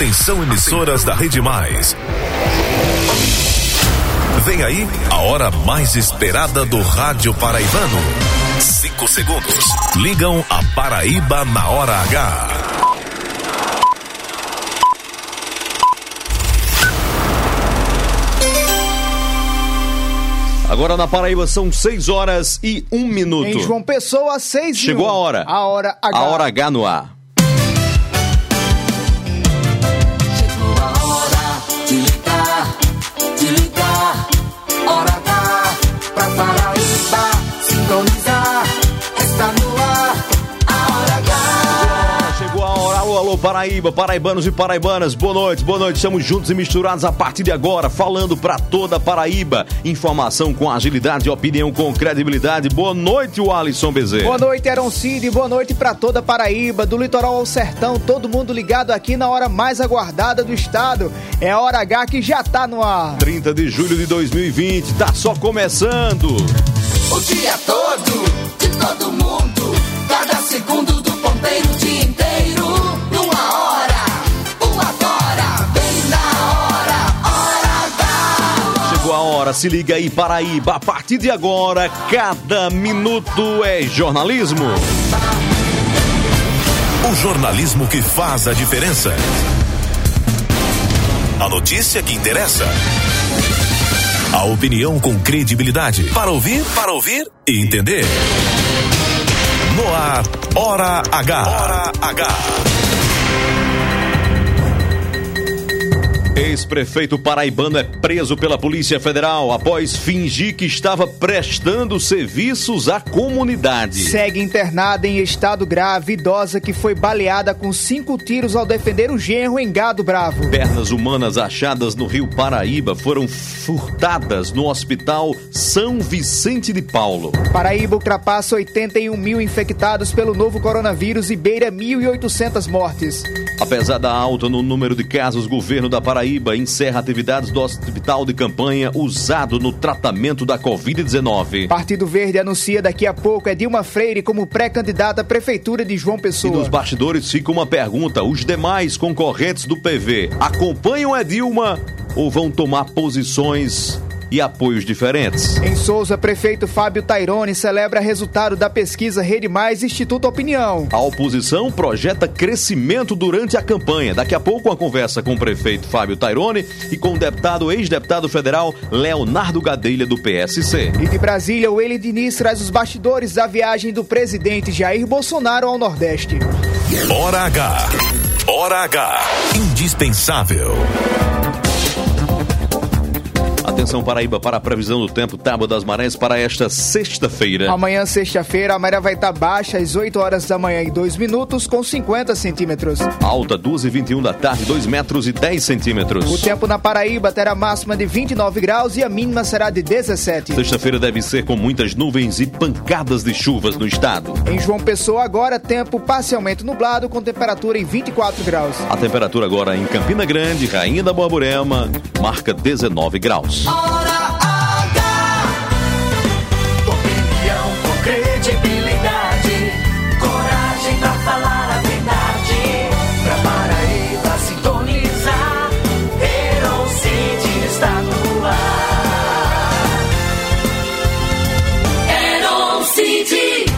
Atenção, emissoras da Rede Mais. Vem aí a hora mais esperada do rádio paraibano. 5 segundos. Ligam a Paraíba na hora H. Agora na Paraíba são 6 horas e 1 minuto. Em João Pessoa, 6 e 1. Chegou a hora. A hora H. A hora H no ar. Chegou a hora de ligar, hora H pra Paraíba sintonizar. Está no ar, a hora H. Chegou a hora. Alô, Paraíba, paraibanos e paraibanas, boa noite, estamos juntos e misturados a partir de agora, falando pra toda a Paraíba, informação com agilidade e opinião com credibilidade. Boa noite, o Alisson Bezerra. Boa noite, Aaron Cid, boa noite pra toda a Paraíba, do litoral ao sertão, todo mundo ligado aqui na hora mais aguardada do estado, é a hora H que já tá no ar. 30 de julho de 2020, tá só começando. O dia todo, de todo mundo, cada segundo do ponteiro, o dia inteiro. A hora, se liga aí, Paraíba, a partir de agora, cada minuto é jornalismo. O jornalismo que faz a diferença. A notícia que interessa. A opinião com credibilidade. Para ouvir e entender. No ar, Hora H. Hora H. Ex-prefeito paraibano é preso pela Polícia Federal após fingir que estava prestando serviços à comunidade. Segue internada em estado grave idosa que foi baleada com 5 tiros ao defender o genro em Gado Bravo. Pernas humanas achadas no Rio Paraíba foram furtadas no Hospital São Vicente de Paulo. Paraíba ultrapassa 81 mil infectados pelo novo coronavírus e beira 1.800 mortes. Apesar da alta no número de casos, o governo da Paraíba encerra atividades do hospital de campanha usado no tratamento da Covid-19. Partido Verde anuncia daqui a pouco Edilma Freire como pré-candidata à Prefeitura de João Pessoa. E nos bastidores fica uma pergunta: os demais concorrentes do PV acompanham Edilma ou vão tomar posições e apoios diferentes? Em Souza, prefeito Fábio Taironi celebra resultado da pesquisa Rede Mais Instituto Opinião. A oposição projeta crescimento durante a campanha. Daqui a pouco uma conversa com o prefeito Fábio Taironi e com o ex-deputado federal Leonardo Gadelha do PSC. E de Brasília, o Eli Diniz traz os bastidores da viagem do presidente Jair Bolsonaro ao Nordeste. Hora H. Hora H. Indispensável. Atenção, Paraíba, para a previsão do tempo, tábua das marés para esta sexta-feira. Amanhã, sexta-feira, a maré vai estar baixa às 8 horas da manhã e 2 minutos, com 50 centímetros. Alta, 2h21 da tarde, 2 metros e 10 centímetros. O tempo na Paraíba terá máxima de 29 graus e a mínima será de 17. Sexta-feira deve ser com muitas nuvens e pancadas de chuvas no estado. Em João Pessoa, agora, tempo parcialmente nublado, com temperatura em 24 graus. A temperatura agora em Campina Grande, Rainha da Borborema, marca 19 graus. Hora H. Opinião com credibilidade, coragem pra falar a verdade. Pra Paraíba sintonizar, Aaron Cid está no ar. Aaron Cid.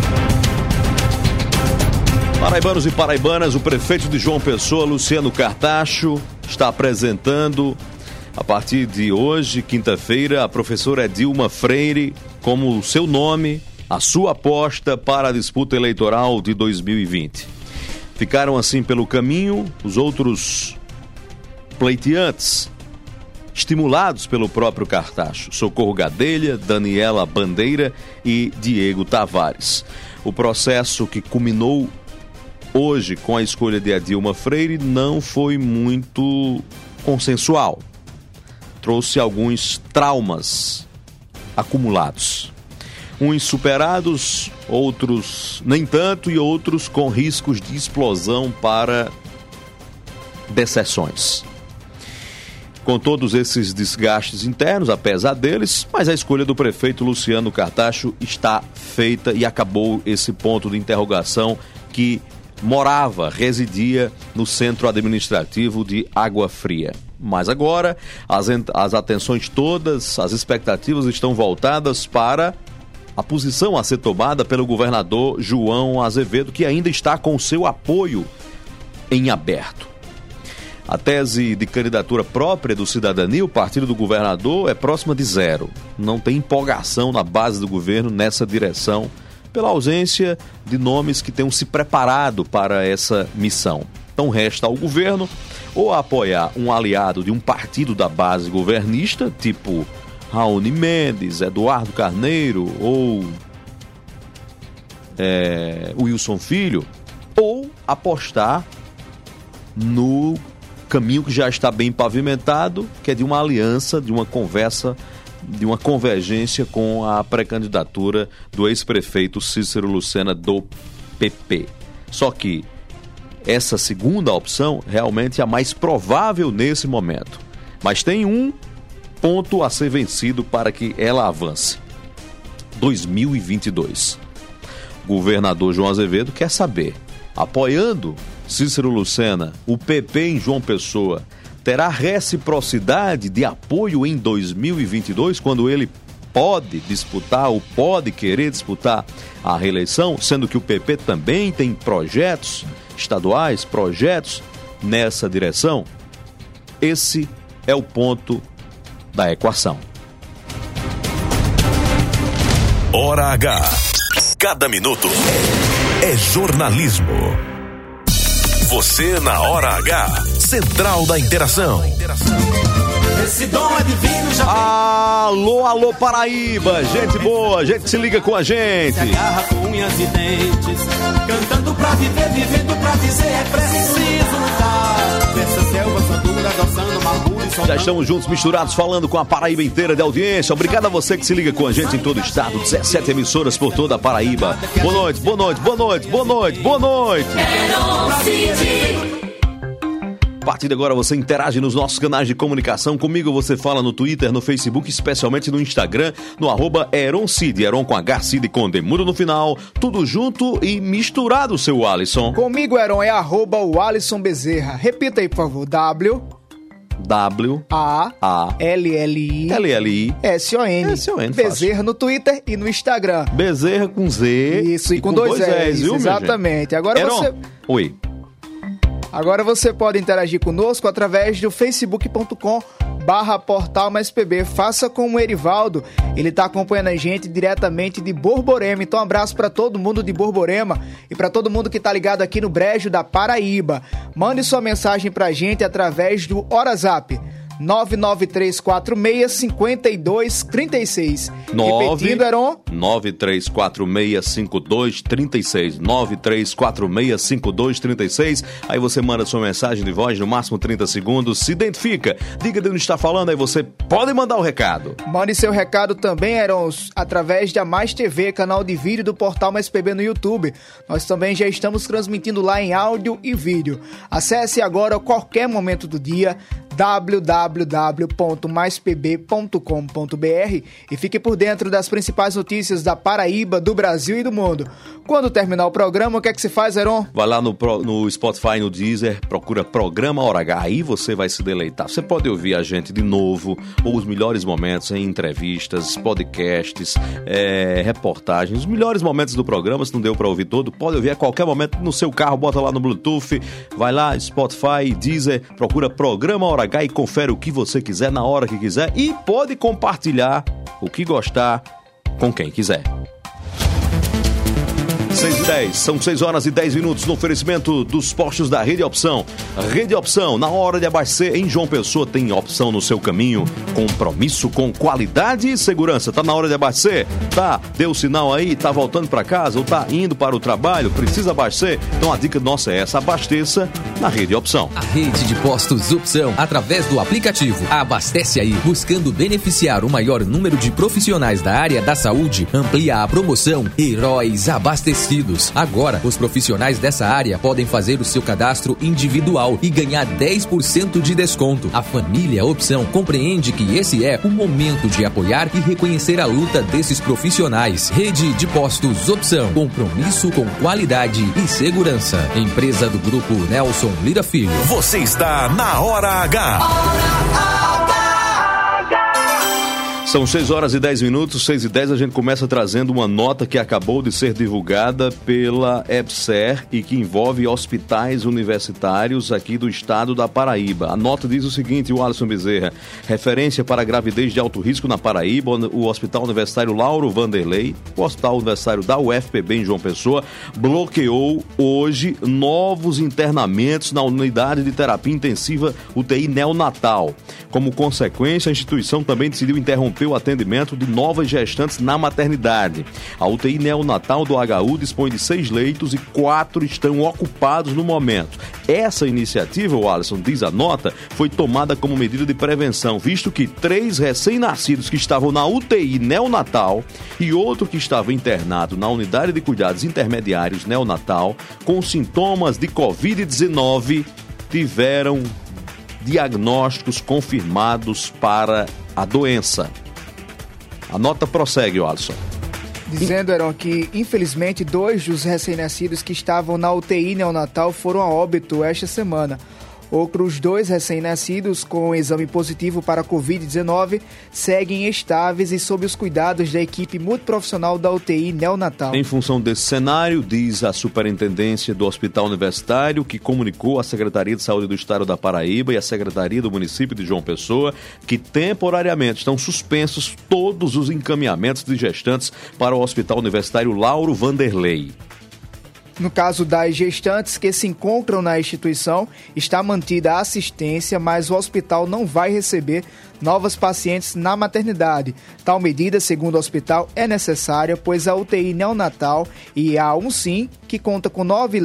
Paraibanos e paraibanas, o prefeito de João Pessoa, Luciano Cartacho, está apresentando a partir de hoje, quinta-feira, a professora Edilma Freire como o seu nome, a sua aposta para a disputa eleitoral de 2020. Ficaram assim pelo caminho os outros pleiteantes, estimulados pelo próprio Cartacho: Socorro Gadelha, Daniela Bandeira e Diego Tavares. O processo que culminou hoje com a escolha de Edilma Freire não foi muito consensual. Trouxe alguns traumas acumulados. Uns superados, outros nem tanto e outros com riscos de explosão para decepções. Com todos esses desgastes internos, apesar deles, mas a escolha do prefeito Luciano Cartacho está feita e acabou esse ponto de interrogação que residia no centro administrativo de Água Fria. Mas agora, as atenções todas, as expectativas estão voltadas para a posição a ser tomada pelo governador João Azevedo, que ainda está com seu apoio em aberto. A tese de candidatura própria do Cidadania, o partido do governador, é próxima de zero. Não tem empolgação na base do governo nessa direção, pela ausência de nomes que tenham se preparado para essa missão. Então resta ao governo ou apoiar um aliado de um partido da base governista, tipo Raoni Mendes, Eduardo Carneiro ou Wilson Filho, ou apostar no caminho que já está bem pavimentado, que é de uma aliança, de uma conversa, de uma convergência com a pré-candidatura do ex-prefeito Cícero Lucena do PP. Só que essa segunda opção realmente é a mais provável nesse momento. Mas tem um ponto a ser vencido para que ela avance. 2022. O governador João Azevedo quer saber, apoiando Cícero Lucena, o PP em João Pessoa terá reciprocidade de apoio em 2022, quando ele pode disputar ou pode querer disputar a reeleição, sendo que o PP também tem projetos estaduais, projetos nessa direção? Esse é o ponto da equação. Hora H. Cada minuto é jornalismo. Você na Hora H. Central da Interação. Esse dom é divino, já Alô, Paraíba, gente boa, gente que se liga com a gente. se agarra com unhas e dentes, cantando pra viver, vivendo pra dizer, é preciso lutar. Dessa selva só dura, adoçando amargura e soltando. Já estamos juntos, misturados, falando com a Paraíba inteira de audiência. Obrigado a você que se liga com a gente em todo o estado, 17 emissoras por toda a Paraíba. Boa noite, boa noite, boa noite, boa noite, boa noite. A partir de agora você interage nos nossos canais de comunicação. Comigo você fala no Twitter, no Facebook, especialmente no Instagram, no @EronCid, Eron com H, Cid com Demudo no final, tudo junto e misturado, seu Alisson. Comigo, Eron, é @o Alisson Bezerra. Repita aí, por favor. WALLI Bezerra no Twitter e no Instagram. Bezerra com Z. Isso, e com dois S, viu, exatamente. Agora Eron, você... Oi. Agora você pode interagir conosco através do facebook.com/Portal Mais PB. Faça como o Erivaldo, ele está acompanhando a gente diretamente de Borborema. Então um abraço para todo mundo de Borborema e para todo mundo que está ligado aqui no Brejo da Paraíba. Mande sua mensagem para a gente através do WhatsApp 993465236. Repetindo, Eron? 93465236. 93465236. Aí você manda sua mensagem de voz, no máximo 30 segundos. Se identifica, diga de onde está falando, aí você pode mandar o recado. Mande seu recado também, Eron, através da Mais TV, canal de vídeo do Portal Mais PB no YouTube. Nós também já estamos transmitindo lá em áudio e vídeo. Acesse agora a qualquer momento do dia www.maispb.com.br e fique por dentro das principais notícias da Paraíba, do Brasil e do mundo. Quando terminar o programa, o que é que se faz, Eron? Vai lá no Spotify, no Deezer, procura Programa Hora H, aí você vai se deleitar. Você pode ouvir a gente de novo, ou os melhores momentos em entrevistas, podcasts, reportagens, os melhores momentos do programa. Se não deu para ouvir todo, pode ouvir a qualquer momento no seu carro, bota lá no Bluetooth, vai lá, Spotify, Deezer, procura Programa Hora H e confere o que você quiser na hora que quiser e pode compartilhar o que gostar com quem quiser. 6h10, são 6 horas e 10 minutos no oferecimento dos postos da Rede Opção. Rede Opção, na hora de abastecer em João Pessoa, tem opção no seu caminho. Compromisso com qualidade e segurança. Tá na hora de abastecer? Tá, deu sinal aí, tá voltando para casa ou tá indo para o trabalho, precisa abastecer? Então a dica nossa é essa, abasteça na Rede Opção. A rede de postos Opção, através do aplicativo. Abastece aí, buscando beneficiar o maior número de profissionais da área da saúde. Amplia a promoção Heróis Abastecidos. recém-nascidos. Agora, os profissionais dessa área podem fazer o seu cadastro individual e ganhar 10% de desconto. A família Opção compreende que esse é o momento de apoiar e reconhecer a luta desses profissionais. Rede de Postos Opção. Compromisso com qualidade e segurança. Empresa do Grupo Nelson Lira Filho. Você está na Hora H. São 6h10, 6h10, a gente começa trazendo uma nota que acabou de ser divulgada pela EBSER e que envolve hospitais universitários aqui do estado da Paraíba. A nota diz o seguinte, o Alisson Bezerra: referência para gravidez de alto risco na Paraíba, o Hospital Universitário Lauro Vanderlei, o Hospital Universitário da UFPB em João Pessoa, bloqueou hoje novos internamentos na unidade de terapia intensiva UTI neonatal. Como consequência, a instituição também decidiu interromper o atendimento de novas gestantes na maternidade. A UTI neonatal do HU dispõe de 6 leitos e 4 estão ocupados no momento. Essa iniciativa, o Alisson, diz a nota, foi tomada como medida de prevenção, visto que 3 recém-nascidos que estavam na UTI neonatal e outro que estava internado na unidade de cuidados intermediários neonatal com sintomas de Covid-19 tiveram diagnósticos confirmados para a doença. A nota prossegue, Alisson. Dizendo, Heron, que infelizmente 2 dos recém-nascidos que estavam na UTI neonatal foram a óbito esta semana. Outros 2 recém-nascidos com exame positivo para a Covid-19 seguem estáveis e sob os cuidados da equipe multiprofissional da UTI neonatal. Em função desse cenário, diz a Superintendência do Hospital Universitário, que comunicou à Secretaria de Saúde do Estado da Paraíba e à Secretaria do Município de João Pessoa que temporariamente estão suspensos todos os encaminhamentos de gestantes para o Hospital Universitário Lauro Vanderlei. No caso das gestantes que se encontram na instituição, está mantida a assistência, mas o hospital não vai receber novas pacientes na maternidade. Tal medida, segundo o hospital, é necessária, pois a UTI neonatal e a UNSIM, que conta com 9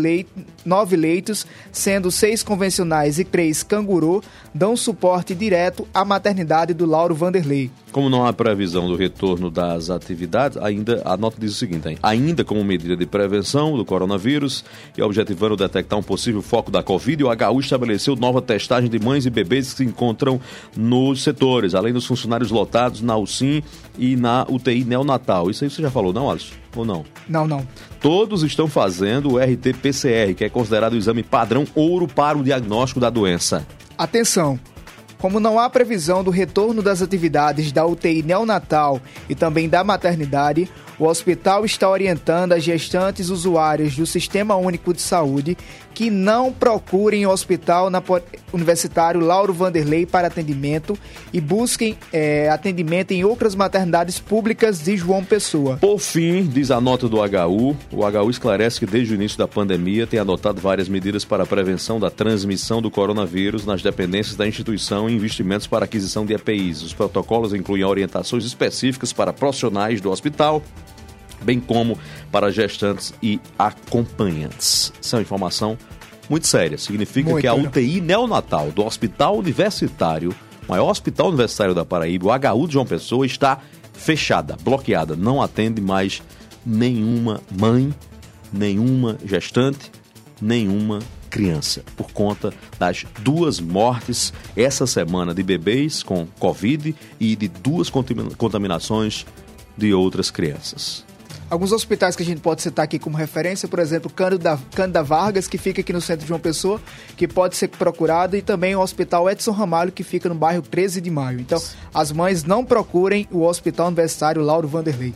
leitos, sendo 6 convencionais e 3 canguru, dão suporte direto à maternidade do Lauro Vanderlei. Como não há previsão do retorno das atividades, a nota diz o seguinte, ainda como medida de prevenção do coronavírus e objetivando detectar um possível foco da Covid, o HU estabeleceu nova testagem de mães e bebês que se encontram nos setores, além dos funcionários lotados na UCIM e na UTI neonatal. Isso aí você já falou, não, Alisson? Ou não? Não. Todos estão fazendo o RT-PCR, que é considerado o exame padrão ouro para o diagnóstico da doença. Atenção! Como não há previsão do retorno das atividades da UTI neonatal e também da maternidade, o hospital está orientando as gestantes usuárias do Sistema Único de Saúde que não procurem o Hospital Universitário Lauro Vanderlei para atendimento e busquem atendimento em outras maternidades públicas de João Pessoa. Por fim, diz a nota do HU, o HU esclarece que desde o início da pandemia tem adotado várias medidas para a prevenção da transmissão do coronavírus nas dependências da instituição e investimentos para aquisição de EPIs. Os protocolos incluem orientações específicas para profissionais do hospital, bem como para gestantes e acompanhantes. Essa é uma informação muito séria. Significa que a UTI neonatal do Hospital Universitário, maior hospital universitário da Paraíba, o HU de João Pessoa, está fechada, bloqueada. Não atende mais nenhuma mãe, nenhuma gestante, nenhuma criança, por conta das 2 mortes essa semana de bebês com Covid e de 2 contaminações de outras crianças. Alguns hospitais que a gente pode citar aqui como referência, por exemplo, Cândida Vargas, que fica aqui no centro de João Pessoa, que pode ser procurado, e também o Hospital Edson Ramalho, que fica no bairro 13 de Maio. Então, as mães não procurem o Hospital Universitário Lauro Vanderlei.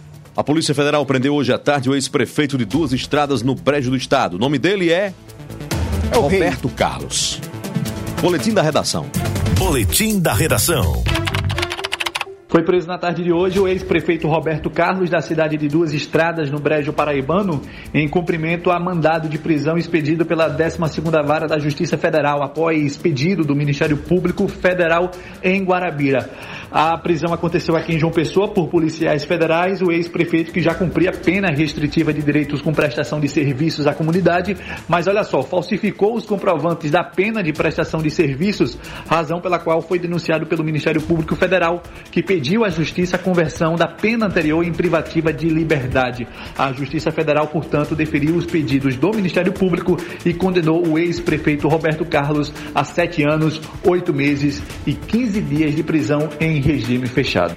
A Polícia Federal prendeu hoje à tarde o ex-prefeito de 2 estradas no Brejo do Estado. O nome dele é Roberto Carlos. Boletim da redação. Boletim da redação. Foi preso na tarde de hoje o ex-prefeito Roberto Carlos, da cidade de 2 Estradas, no Brejo Paraibano, em cumprimento a mandado de prisão expedido pela 12ª Vara da Justiça Federal, após pedido do Ministério Público Federal em Guarabira. A prisão aconteceu aqui em João Pessoa por policiais federais. O ex-prefeito, que já cumpria pena restritiva de direitos com prestação de serviços à comunidade, mas olha só, falsificou os comprovantes da pena de prestação de serviços, razão pela qual foi denunciado pelo Ministério Público Federal, que pediu pediu à Justiça a conversão da pena anterior em privativa de liberdade. A Justiça Federal, portanto, deferiu os pedidos do Ministério Público e condenou o ex-prefeito Roberto Carlos a 7 anos, 8 meses e 15 dias de prisão em regime fechado.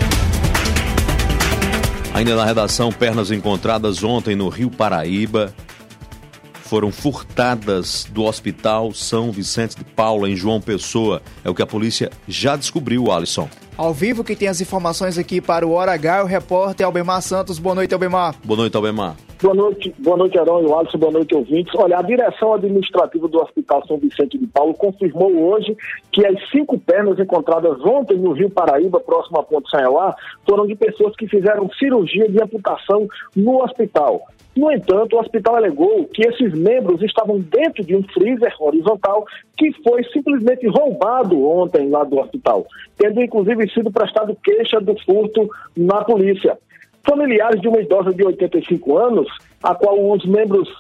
Ainda na redação, pernas encontradas ontem no Rio Paraíba foram furtadas do Hospital São Vicente de Paula, em João Pessoa. É o que a polícia já descobriu, Alisson. Ao vivo, que tem as informações aqui para o Hora H, o repórter Albemar Santos. Boa noite, Albemar. Boa noite, Albemar. Boa noite, Heron e o Alisson, boa noite, ouvintes. Olha, a direção administrativa do Hospital São Vicente de Paulo confirmou hoje que as 5 pernas encontradas ontem no Rio Paraíba, próximo à Ponte Sanhauá, foram de pessoas que fizeram cirurgia de amputação no hospital. No entanto, o hospital alegou que esses membros estavam dentro de um freezer horizontal que foi simplesmente roubado ontem lá do hospital, tendo inclusive sido prestado queixa do furto na polícia. Familiares de uma idosa de 85 anos, a qual os membros,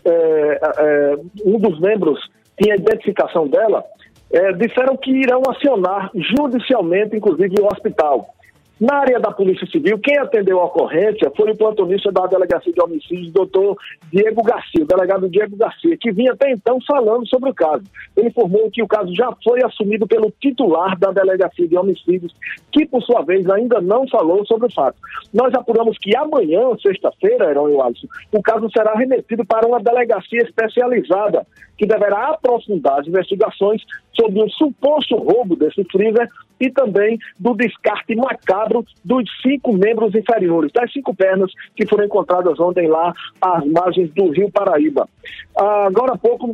um dos membros tinha a identificação dela, disseram que irão acionar judicialmente, inclusive, o hospital. Na área da Polícia Civil, quem atendeu a ocorrência foi o plantonista da Delegacia de Homicídios, doutor Diego Garcia, o delegado Diego Garcia, que vinha até então falando sobre o caso. Ele informou que o caso já foi assumido pelo titular da Delegacia de Homicídios, que, por sua vez, ainda não falou sobre o fato. Nós apuramos que amanhã, sexta-feira, Heron e Alisson, o caso será remetido para uma delegacia especializada, que deverá aprofundar as investigações sobre o suposto roubo desse freezer e também do descarte macabro dos 5 membros inferiores, das 5 pernas que foram encontradas ontem lá às margens do Rio Paraíba. Agora há pouco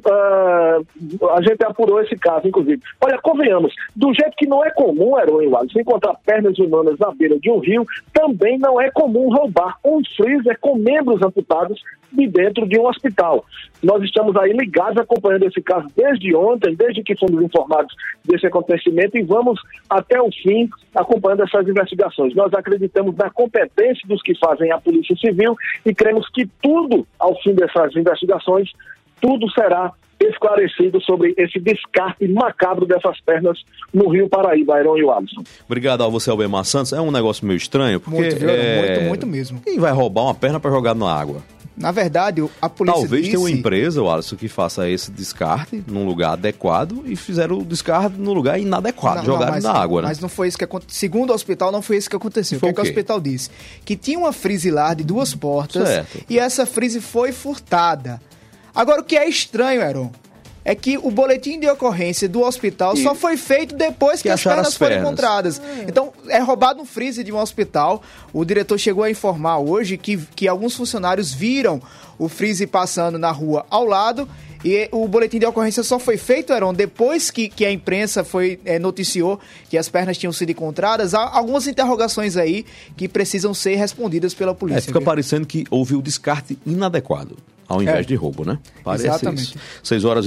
a gente apurou esse caso, inclusive. Olha, convenhamos, do jeito que não é comum, Heron e Alisson, encontrar pernas humanas na beira de um rio, também não é comum roubar um freezer com membros amputados de dentro de um hospital. Nós estamos aí ligados acompanhando esse caso desde ontem, desde que fomos informados desse acontecimento, e vamos até o fim acompanhando essas investigações. Nós acreditamos na competência dos que fazem a Polícia Civil e cremos que tudo, ao fim dessas investigações, tudo será esclarecido sobre esse descarte macabro dessas pernas no Rio Paraíba, Heron e o Alisson. Obrigado a você, Albemar Santos. É um negócio meio estranho, porque... Muito mesmo. Quem vai roubar uma perna para jogar na água? Na verdade, a polícia Talvez tenha uma empresa, Alisson, que faça esse descarte num lugar adequado e fizeram o descarte no lugar inadequado, jogaram na água, né? Mas não foi isso que aconteceu. Segundo o hospital, não foi isso que aconteceu. O que o hospital disse? Que tinha uma freezer lá de 2 portas, certo, e essa freezer foi furtada. Agora, o que é estranho, Heron, é que o boletim de ocorrência do hospital só foi feito depois que as pernas foram encontradas. Então, é roubado um freezer de um hospital. O diretor chegou a informar hoje que alguns funcionários viram o freezer passando na rua ao lado, e o boletim de ocorrência só foi feito, Heron, depois que a imprensa noticiou que as pernas tinham sido encontradas. Há algumas interrogações aí que precisam ser respondidas pela polícia. Fica parecendo que houve o descarte inadequado, ao invés de roubo, né? Parece exatamente. Isso.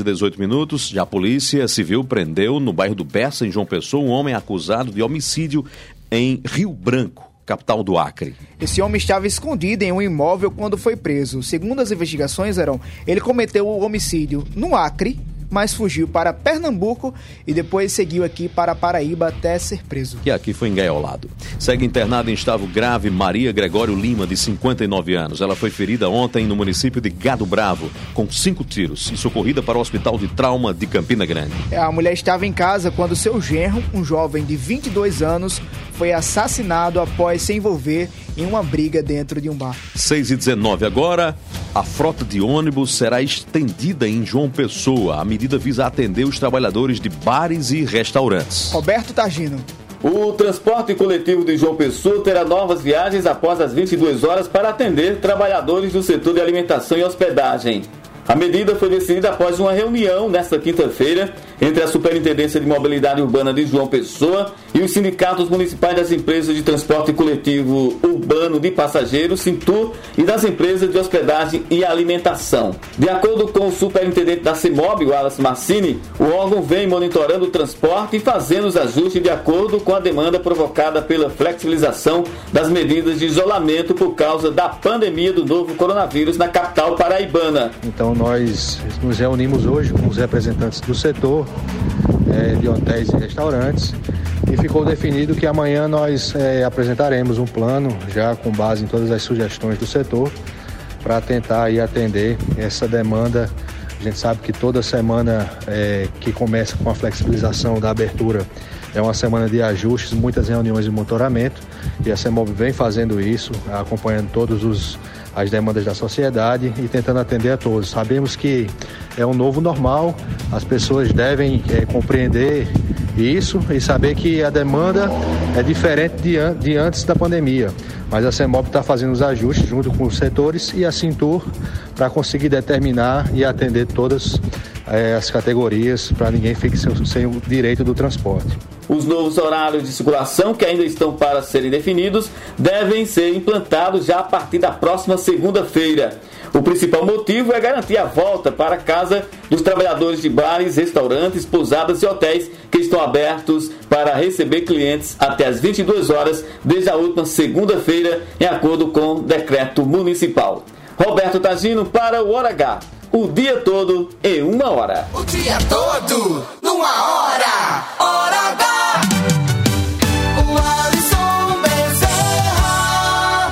6h18. Já a Polícia Civil prendeu no bairro do Bessa, em João Pessoa, um homem acusado de homicídio em Rio Branco, capital do Acre. Esse homem estava escondido em um imóvel quando foi preso. Segundo as investigações, ele cometeu o homicídio no Acre, mas fugiu para Pernambuco e depois seguiu aqui para Paraíba até ser preso. Que aqui foi engaiolado. Segue internada em estado grave Maria Gregório Lima, de 59 anos. Ela foi ferida ontem no município de Gado Bravo, com 5 tiros, e socorrida para o Hospital de Trauma de Campina Grande. A mulher estava em casa quando seu genro, um jovem de 22 anos, foi assassinado após se envolver em uma briga dentro de um bar. 6h19 agora. A frota de ônibus será estendida em João Pessoa. A medida visa atender os trabalhadores de bares e restaurantes. Roberto Targino. O transporte coletivo de João Pessoa terá novas viagens após as 22 horas para atender trabalhadores do setor de alimentação e hospedagem. A medida foi decidida após uma reunião nesta quinta-feira entre a Superintendência de Mobilidade Urbana de João Pessoa e os sindicatos municipais das empresas de transporte coletivo urbano de passageiros, Sintur, e das empresas de hospedagem e alimentação. De acordo com o superintendente da CEMOB, Wallace Marcini, o órgão vem monitorando o transporte e fazendo os ajustes de acordo com a demanda provocada pela flexibilização das medidas de isolamento por causa da pandemia do novo coronavírus na capital paraibana. Então nós nos reunimos hoje com os representantes do setor de hotéis e restaurantes e ficou definido que amanhã nós apresentaremos um plano, já com base em todas as sugestões do setor, para tentar aí atender essa demanda. A gente sabe que toda semana que começa com a flexibilização da abertura é uma semana de ajustes, muitas reuniões de monitoramento, e a CEMOB vem fazendo isso, acompanhando todas as demandas da sociedade e tentando atender a todos. Sabemos que é um novo normal, as pessoas devem compreender isso e saber que a demanda é diferente de antes da pandemia, mas a CEMOB está fazendo os ajustes junto com os setores e a Cintur para conseguir determinar e atender todas as categorias, para ninguém fique sem o direito do transporte. Os novos horários de circulação, que ainda estão para serem definidos, devem ser implantados já a partir da próxima segunda-feira. O principal motivo é garantir a volta para casa dos trabalhadores de bares, restaurantes, pousadas e hotéis que estão abertos para receber clientes até às 22 horas desde a última segunda-feira, em acordo com o decreto municipal. Roberto Tagino para o Hora H. O dia todo em 1 hora. O dia todo numa hora. Hora H. O Alisson Bezerra.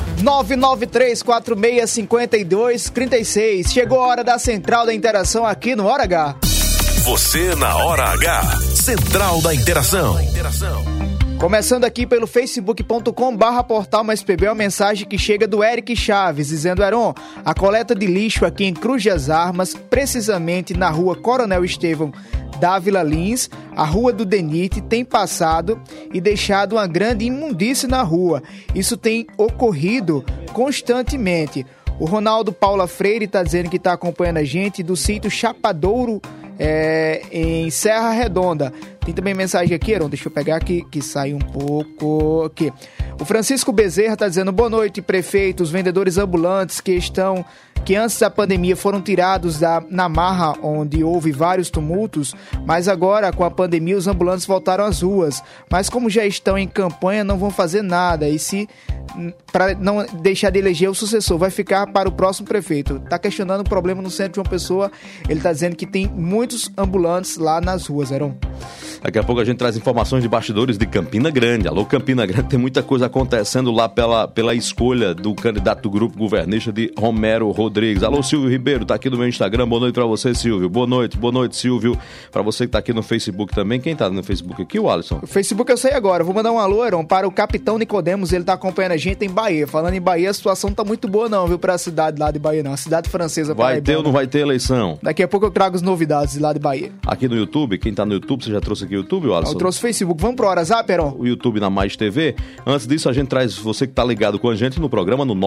993465236. Chegou a hora da Central da Interação aqui no Hora H. Você na Hora H. Central da Interação. Começando aqui pelo facebook.com/portal Mais PB, uma mensagem que chega do Eric Chaves, dizendo: Heron, a coleta de lixo aqui em Cruz das Armas, precisamente na rua Coronel Estevão Dávila Lins, a rua do Denite, tem passado e deixado uma grande imundície na rua. Isso tem ocorrido constantemente. O Ronaldo Paula Freire está dizendo que está acompanhando a gente do sítio Chapadouro, em Serra Redonda. Tem também mensagem aqui, Heron, deixa eu pegar aqui, que sai um pouco aqui. O Francisco Bezerra está dizendo: boa noite, prefeito. Os vendedores ambulantes que antes da pandemia foram tirados na marra, onde houve vários tumultos, mas agora com a pandemia os ambulantes voltaram às ruas, mas como já estão em campanha não vão fazer nada, e se para não deixar de eleger o sucessor, vai ficar para o próximo prefeito. Está questionando o problema no centro de João Pessoa. Ele está dizendo que tem muitos ambulantes lá nas ruas, Heron. Daqui a pouco a gente traz informações de bastidores de Campina Grande. Alô, Campina Grande, tem muita coisa acontecendo lá pela escolha do candidato do grupo governista de Romero Rodrigues. Alô, Silvio Ribeiro, tá aqui no meu Instagram. Boa noite pra você, Silvio. Boa noite, Silvio. Pra você que tá aqui no Facebook também. Quem tá no Facebook aqui, o Alisson? O Facebook eu sei agora. Vou mandar um alô, Heron, para o Capitão Nicodemos. Ele tá acompanhando a gente em Bahia. Falando em Bahia, a situação tá muito boa não, viu, pra cidade lá de Bahia não. A cidade francesa. Vai ter ou não vai ter eleição? Daqui a pouco eu trago as novidades de lá de Bahia. Aqui no YouTube, quem tá no YouTube, você já trouxe aqui o YouTube, Alisson? Eu trouxe o Facebook. Vamos pro Hora Zap, Heron? O YouTube na Mais TV. Antes disso, a gente traz você que tá ligado com a gente no programa no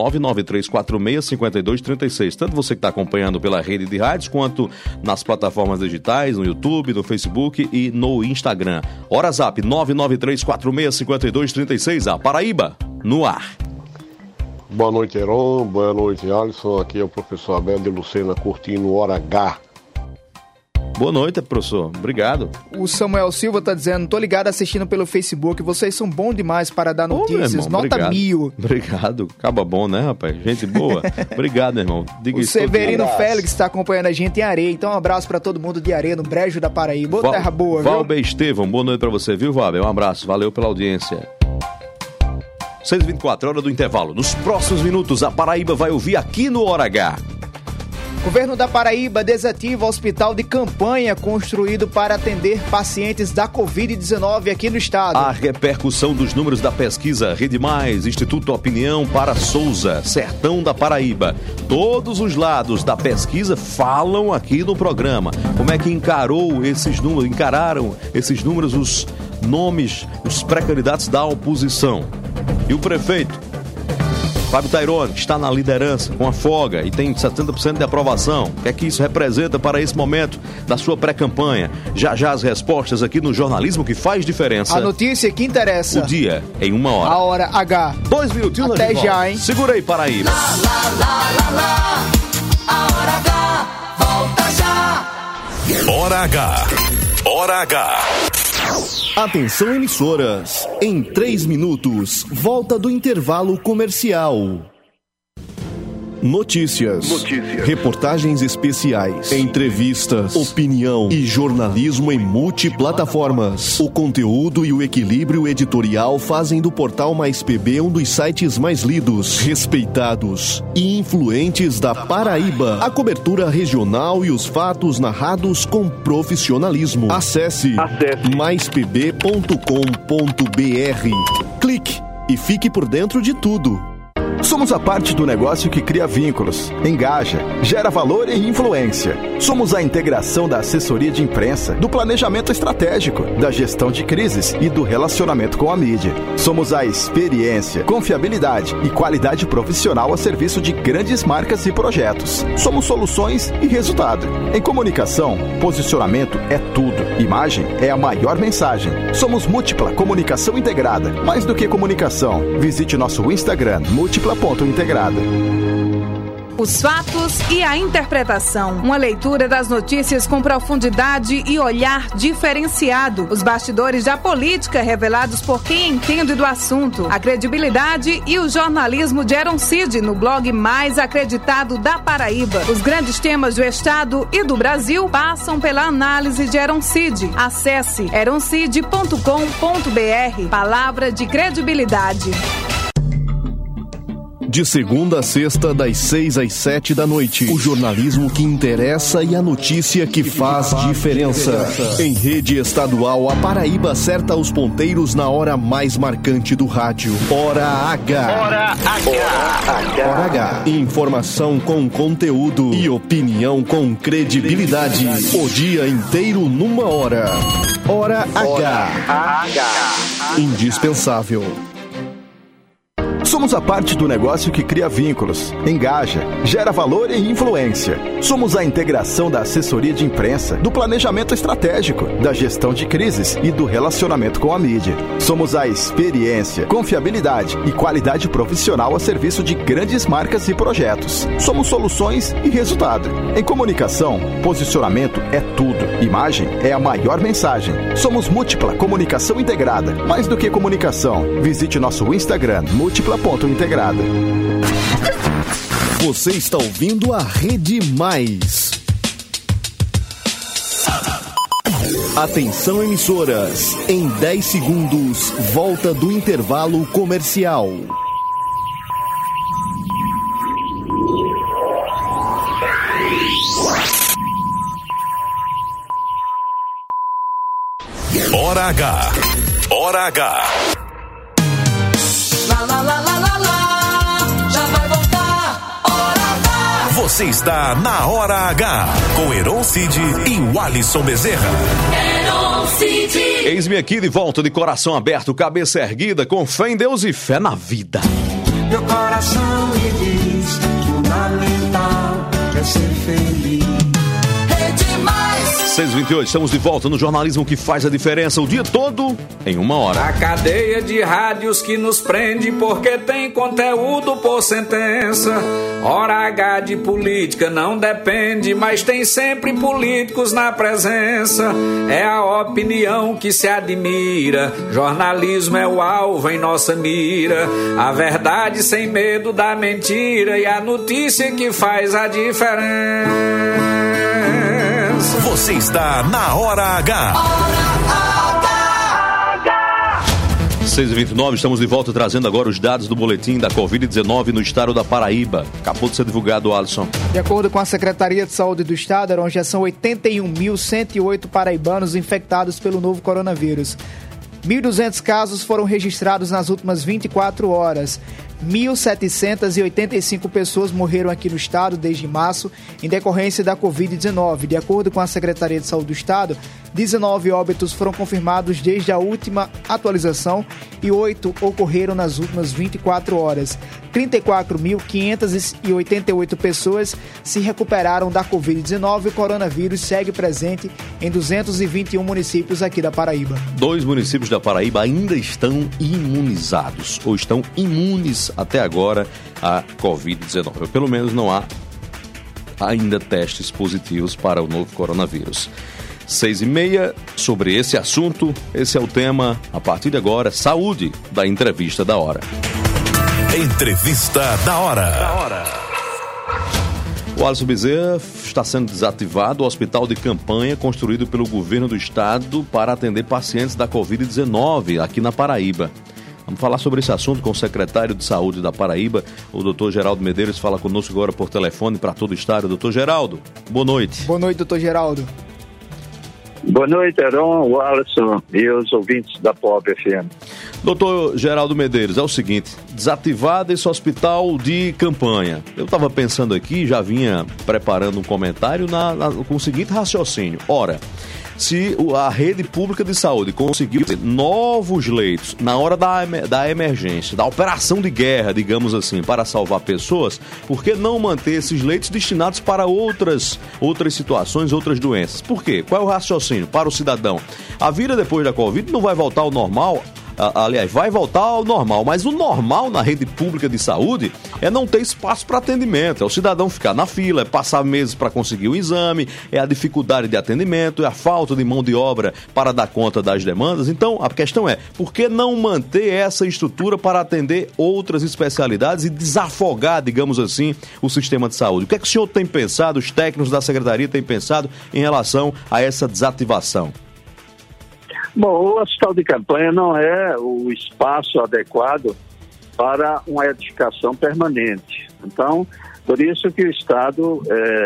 993465236. Tanto você que tá acompanhando pela rede de rádios, quanto nas plataformas digitais, no YouTube, no Facebook e no Instagram. Hora Zap 993465236. A Paraíba, no ar. Boa noite, Heron. Boa noite, Alisson. Aqui é o professor Abel de Lucena curtindo Hora H. Boa noite, professor. Obrigado. O Samuel Silva tá dizendo: tô ligado assistindo pelo Facebook. Vocês são bons demais para dar notícias. Irmão, nota obrigado. 1000. Obrigado. Acaba bom, né, rapaz? Gente boa. Obrigado, meu irmão. Diga o isso. Severino Félix está acompanhando a gente em Areia. Então, um abraço para todo mundo de Areia, no Brejo da Paraíba. Boa terra boa, viu? Valber Estevão, boa noite para você, viu, Valber? Um abraço. Valeu pela audiência. 6h24, hora do intervalo. Nos próximos minutos, a Paraíba vai ouvir aqui no Hora H. Governo da Paraíba desativa o hospital de campanha construído para atender pacientes da Covid-19 aqui no estado. A repercussão dos números da pesquisa Rede Mais, Instituto Opinião para Souza, Sertão da Paraíba. Todos os lados da pesquisa falam aqui no programa. Como é que encararam esses números, os nomes, os pré-candidatos da oposição. E o prefeito Fábio Tairone, que está na liderança com a folga e tem 70% de aprovação. O que é que isso representa para esse momento da sua pré-campanha? Já as respostas aqui no jornalismo que faz diferença. A notícia que interessa. O dia em 1 hora. A Hora H. 2 minutinhos. Até já, hein? Segura aí, Paraíba. A Hora H. Volta já. Hora H. Hora H. Atenção, emissoras. Em 3 minutos, volta do intervalo comercial. Notícias. Reportagens especiais. Entrevistas. Opinião e jornalismo em multiplataformas. O conteúdo e o equilíbrio editorial fazem do Portal Mais PB um dos sites mais lidos, respeitados e influentes da Paraíba. A cobertura regional e os fatos narrados com profissionalismo. Acesse maispb.com.br. Clique e fique por dentro de tudo. Somos a parte do negócio que cria vínculos, engaja, gera valor e influência. Somos a integração da assessoria de imprensa, do planejamento estratégico, da gestão de crises e do relacionamento com a mídia. Somos a experiência, confiabilidade e qualidade profissional a serviço de grandes marcas e projetos. Somos soluções e resultado. Em comunicação, posicionamento é tudo. Imagem é a maior mensagem. Somos Múltipla Comunicação Integrada. Mais do que comunicação, visite nosso Instagram, múltipla.integrada. Os fatos e a interpretação. Uma leitura das notícias com profundidade e olhar diferenciado. Os bastidores da política revelados por quem entende do assunto. A credibilidade e o jornalismo de Heron Cid no blog mais acreditado da Paraíba. Os grandes temas do Estado e do Brasil passam pela análise de Heron Cid. Acesse heroncid.com.br. Palavra de credibilidade. De segunda a sexta, das 6 às 7 da noite. O jornalismo que interessa e a notícia que faz diferença. Em rede estadual, a Paraíba acerta os ponteiros na hora mais marcante do rádio. Hora H. Hora H. Hora H. Informação com conteúdo e opinião com credibilidade. O dia inteiro numa hora. Hora H. Indispensável. Somos a parte do negócio que cria vínculos, engaja, gera valor e influência. Somos a integração da assessoria de imprensa, do planejamento estratégico, da gestão de crises e do relacionamento com a mídia. Somos a experiência, confiabilidade e qualidade profissional a serviço de grandes marcas e projetos. Somos soluções e resultado. Em comunicação, posicionamento é tudo. Imagem é a maior mensagem. Somos Múltipla Comunicação Integrada. Mais do que comunicação, visite nosso Instagram, múltipla.integrada. Você está ouvindo a Rede Mais. Atenção, emissoras. Em 10 segundos, volta do intervalo comercial. Hora H. Hora H. Já vai voltar, Hora H. Você está na Hora H, com Heron Cid e Alisson Bezerra. Heron Cid. Eis-me aqui de volta, de coração aberto, cabeça erguida, com fé em Deus e fé na vida. Meu coração me diz, fundamental é ser feliz. Rede Mais. 6h28, estamos de volta no jornalismo que faz a diferença o dia todo em uma hora. A cadeia de rádios que nos prende porque tem conteúdo por sentença. Hora H de política não depende, mas tem sempre políticos na presença. É a opinião que se admira, jornalismo é o alvo em nossa mira. A verdade sem medo da mentira e a notícia que faz a diferença. Você está na Hora H. 6h29, estamos de volta trazendo agora os dados do boletim da Covid-19 no estado da Paraíba. Acabou de ser divulgado, Alisson. De acordo com a Secretaria de Saúde do Estado, já são 81.108 paraibanos infectados pelo novo coronavírus. 1.200 casos foram registrados nas últimas 24 horas. 1.785 pessoas morreram aqui no estado desde março em decorrência da Covid-19. De acordo com a Secretaria de Saúde do Estado, 19 óbitos foram confirmados desde a última atualização e 8 ocorreram nas últimas 24 horas. 34.588 pessoas se recuperaram da Covid-19 e o coronavírus segue presente em 221 municípios aqui da Paraíba. 2 municípios da Paraíba ainda estão imunizados, ou estão imunes até agora à Covid-19. Pelo menos não há ainda testes positivos para o novo coronavírus. 6h30, sobre esse assunto, esse é o tema, a partir de agora, saúde da entrevista da hora. Entrevista da hora. O Alisson Bezerra, está sendo desativado o hospital de campanha construído pelo governo do estado para atender pacientes da Covid-19 aqui na Paraíba. Vamos falar sobre esse assunto com o secretário de Saúde da Paraíba, o doutor Geraldo Medeiros, fala conosco agora por telefone para todo o estado. Doutor Geraldo, boa noite. Boa noite, doutor Geraldo. Boa noite, Heron, o Alisson e os ouvintes da Pop FM. Doutor Geraldo Medeiros, é o seguinte, desativado esse hospital de campanha. Eu estava pensando aqui, já vinha preparando um comentário com o seguinte raciocínio. Ora, se a rede pública de saúde conseguiu novos leitos na hora da emergência, da operação de guerra, digamos assim, para salvar pessoas, por que não manter esses leitos destinados para outras situações, outras doenças? Por quê? Qual é o raciocínio para o cidadão? A vida depois da Covid não vai voltar ao normal. Aliás, vai voltar ao normal, mas o normal na rede pública de saúde é não ter espaço para atendimento, é o cidadão ficar na fila, é passar meses para conseguir o exame, é a dificuldade de atendimento, é a falta de mão de obra para dar conta das demandas. Então, a questão é, por que não manter essa estrutura para atender outras especialidades e desafogar, digamos assim, o sistema de saúde? O que é que o senhor tem pensado, os técnicos da Secretaria têm pensado em relação a essa desativação? Bom, o hospital de campanha não é o espaço adequado para uma edificação permanente. Então, por isso que o Estado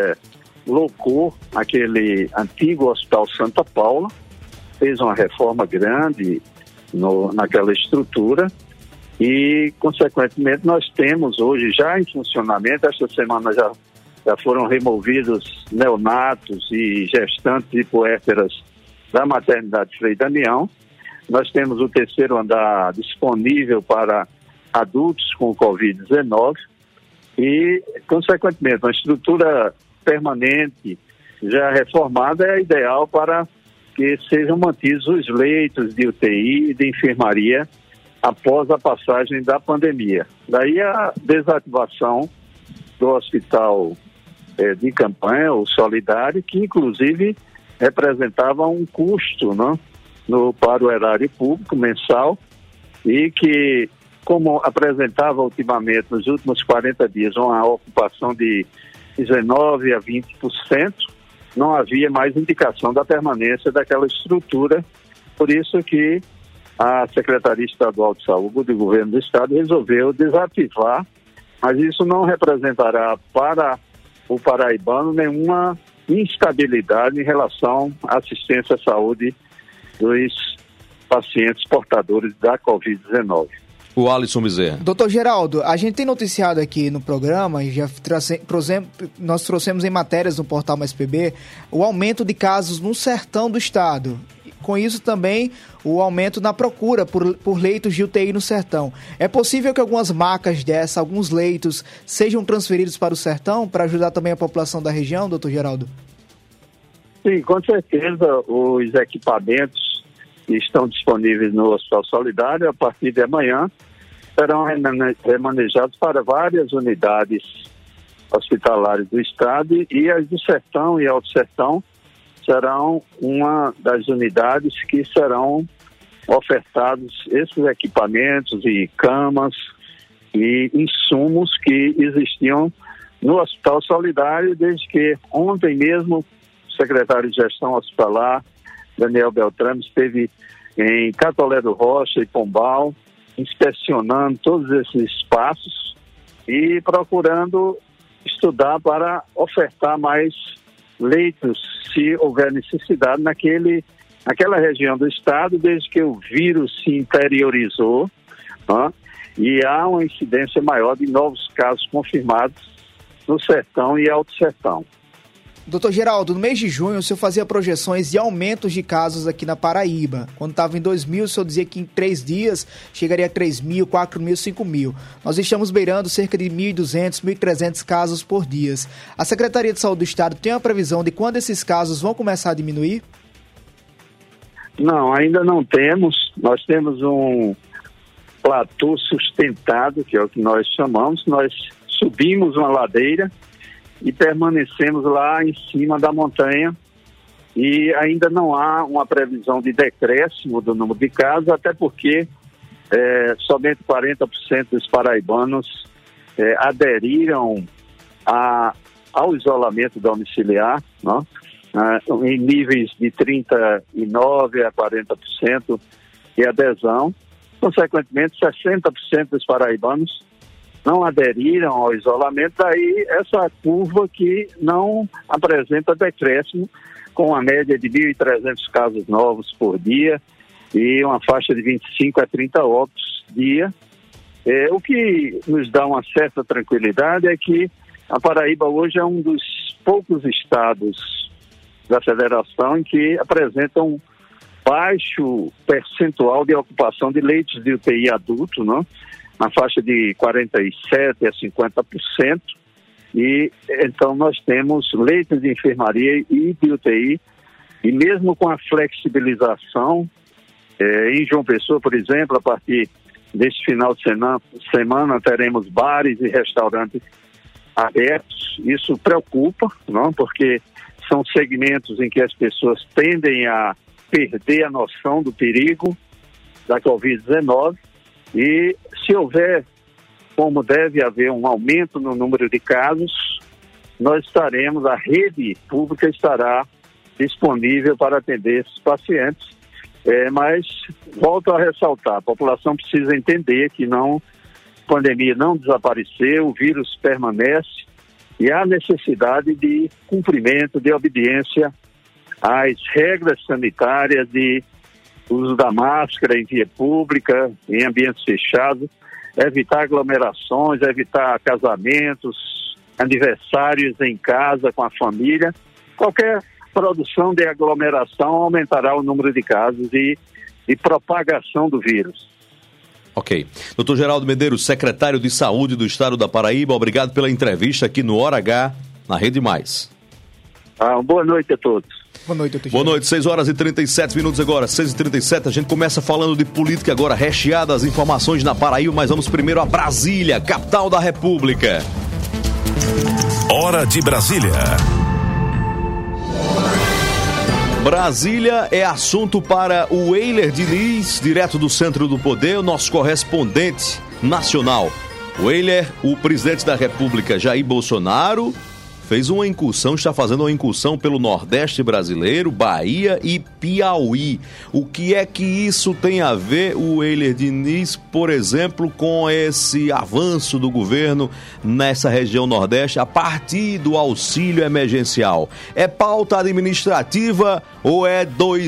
locou aquele antigo Hospital Santa Paula, fez uma reforma grande naquela estrutura e, consequentemente, nós temos hoje já em funcionamento, esta semana já foram removidos neonatos e gestantes e puérperas da maternidade Frei Damião. Nós temos o terceiro andar disponível para adultos com Covid-19 e, consequentemente, uma estrutura permanente já reformada é ideal para que sejam mantidos os leitos de UTI e de enfermaria após a passagem da pandemia. Daí a desativação do hospital de campanha, o solidário, que inclusive representava um custo, né, para o erário público mensal e que, como apresentava ultimamente, nos últimos 40 dias, uma ocupação de 19% a 20%, não havia mais indicação da permanência daquela estrutura. Por isso que a Secretaria Estadual de Saúde do Governo do Estado resolveu desativar, mas isso não representará para o paraibano nenhuma instabilidade em relação à assistência à saúde dos pacientes portadores da Covid-19. O Alisson Bezerra. Doutor Geraldo, a gente tem noticiado aqui no programa, e nós trouxemos em matérias no portal Mais PB, o aumento de casos no sertão do estado. Com isso também o aumento na procura por leitos de UTI no sertão. É possível que algumas macas dessas, alguns leitos, sejam transferidos para o sertão para ajudar também a população da região, doutor Geraldo? Sim, com certeza os equipamentos que estão disponíveis no Hospital Solidário, a partir de amanhã, serão remanejados para várias unidades hospitalares do estado e as do sertão e Alto Sertão serão uma das unidades que serão ofertados esses equipamentos e camas e insumos que existiam no Hospital Solidário, desde que ontem mesmo o secretário de Gestão Hospitalar, Daniel Beltrame, esteve em Catolé do Rocha e Pombal, inspecionando todos esses espaços e procurando estudar para ofertar mais leitos, se houver necessidade, naquela região do estado, desde que o vírus se interiorizou, né, e há uma incidência maior de novos casos confirmados no sertão e Alto Sertão. Doutor Geraldo, no mês de junho o senhor fazia projeções de aumentos de casos aqui na Paraíba. Quando estava em 2.000, o senhor dizia que em 3 dias chegaria a 3.000, 4.000, 5.000. Nós estamos beirando cerca de 1.200, 1.300 casos por dia. A Secretaria de Saúde do Estado tem uma previsão de quando esses casos vão começar a diminuir? Não, ainda não temos. Nós temos um platô sustentado, que é o que nós chamamos. Nós subimos uma ladeira e permanecemos lá em cima da montanha e ainda não há uma previsão de decréscimo do número de casos, até porque somente 40% dos paraibanos aderiram a ao isolamento domiciliar, né? Em níveis de 39% a 40% de adesão. Consequentemente, 60% dos paraibanos não aderiram ao isolamento, daí essa curva que não apresenta decréscimo, com uma média de 1.300 casos novos por dia e uma faixa de 25 a 30 óbitos dia. O que nos dá uma certa tranquilidade é que a Paraíba hoje é um dos poucos estados da federação em que apresentam um baixo percentual de ocupação de leitos de UTI adulto, né? Na faixa de 47% a 50%, e então nós temos leitos de enfermaria e de UTI, e mesmo com a flexibilização, em João Pessoa, por exemplo, a partir deste final de semana teremos bares e restaurantes abertos. Isso preocupa, não? Porque são segmentos em que as pessoas tendem a perder a noção do perigo da Covid-19, e se houver, como deve haver, um aumento no número de casos, a rede pública estará disponível para atender esses pacientes. Mas, volto a ressaltar, a população precisa entender que a pandemia não desapareceu, o vírus permanece, e há necessidade de cumprimento, de obediência às regras sanitárias de uso da máscara em via pública, em ambientes fechados, evitar aglomerações, evitar casamentos, aniversários em casa com a família. Qualquer produção de aglomeração aumentará o número de casos e propagação do vírus. Ok. Dr. Geraldo Medeiros, secretário de Saúde do Estado da Paraíba, obrigado pela entrevista aqui no Hora H, na Rede Mais. Boa noite a todos. Boa noite, doutor. Boa noite, 6h37 agora, 6h37, a gente começa falando de política agora, recheada as informações na Paraíba, mas vamos primeiro a Brasília, capital da República. Hora de Brasília. Brasília é assunto para o Weiler Diniz, direto do Centro do Poder, o nosso correspondente nacional. Weiler, o presidente da República, Jair Bolsonaro, fez uma incursão, está fazendo uma incursão pelo Nordeste brasileiro, Bahia e Piauí. O que é que isso tem a ver, o Weiler Diniz, por exemplo, com esse avanço do governo nessa região Nordeste a partir do auxílio emergencial? É pauta administrativa ou é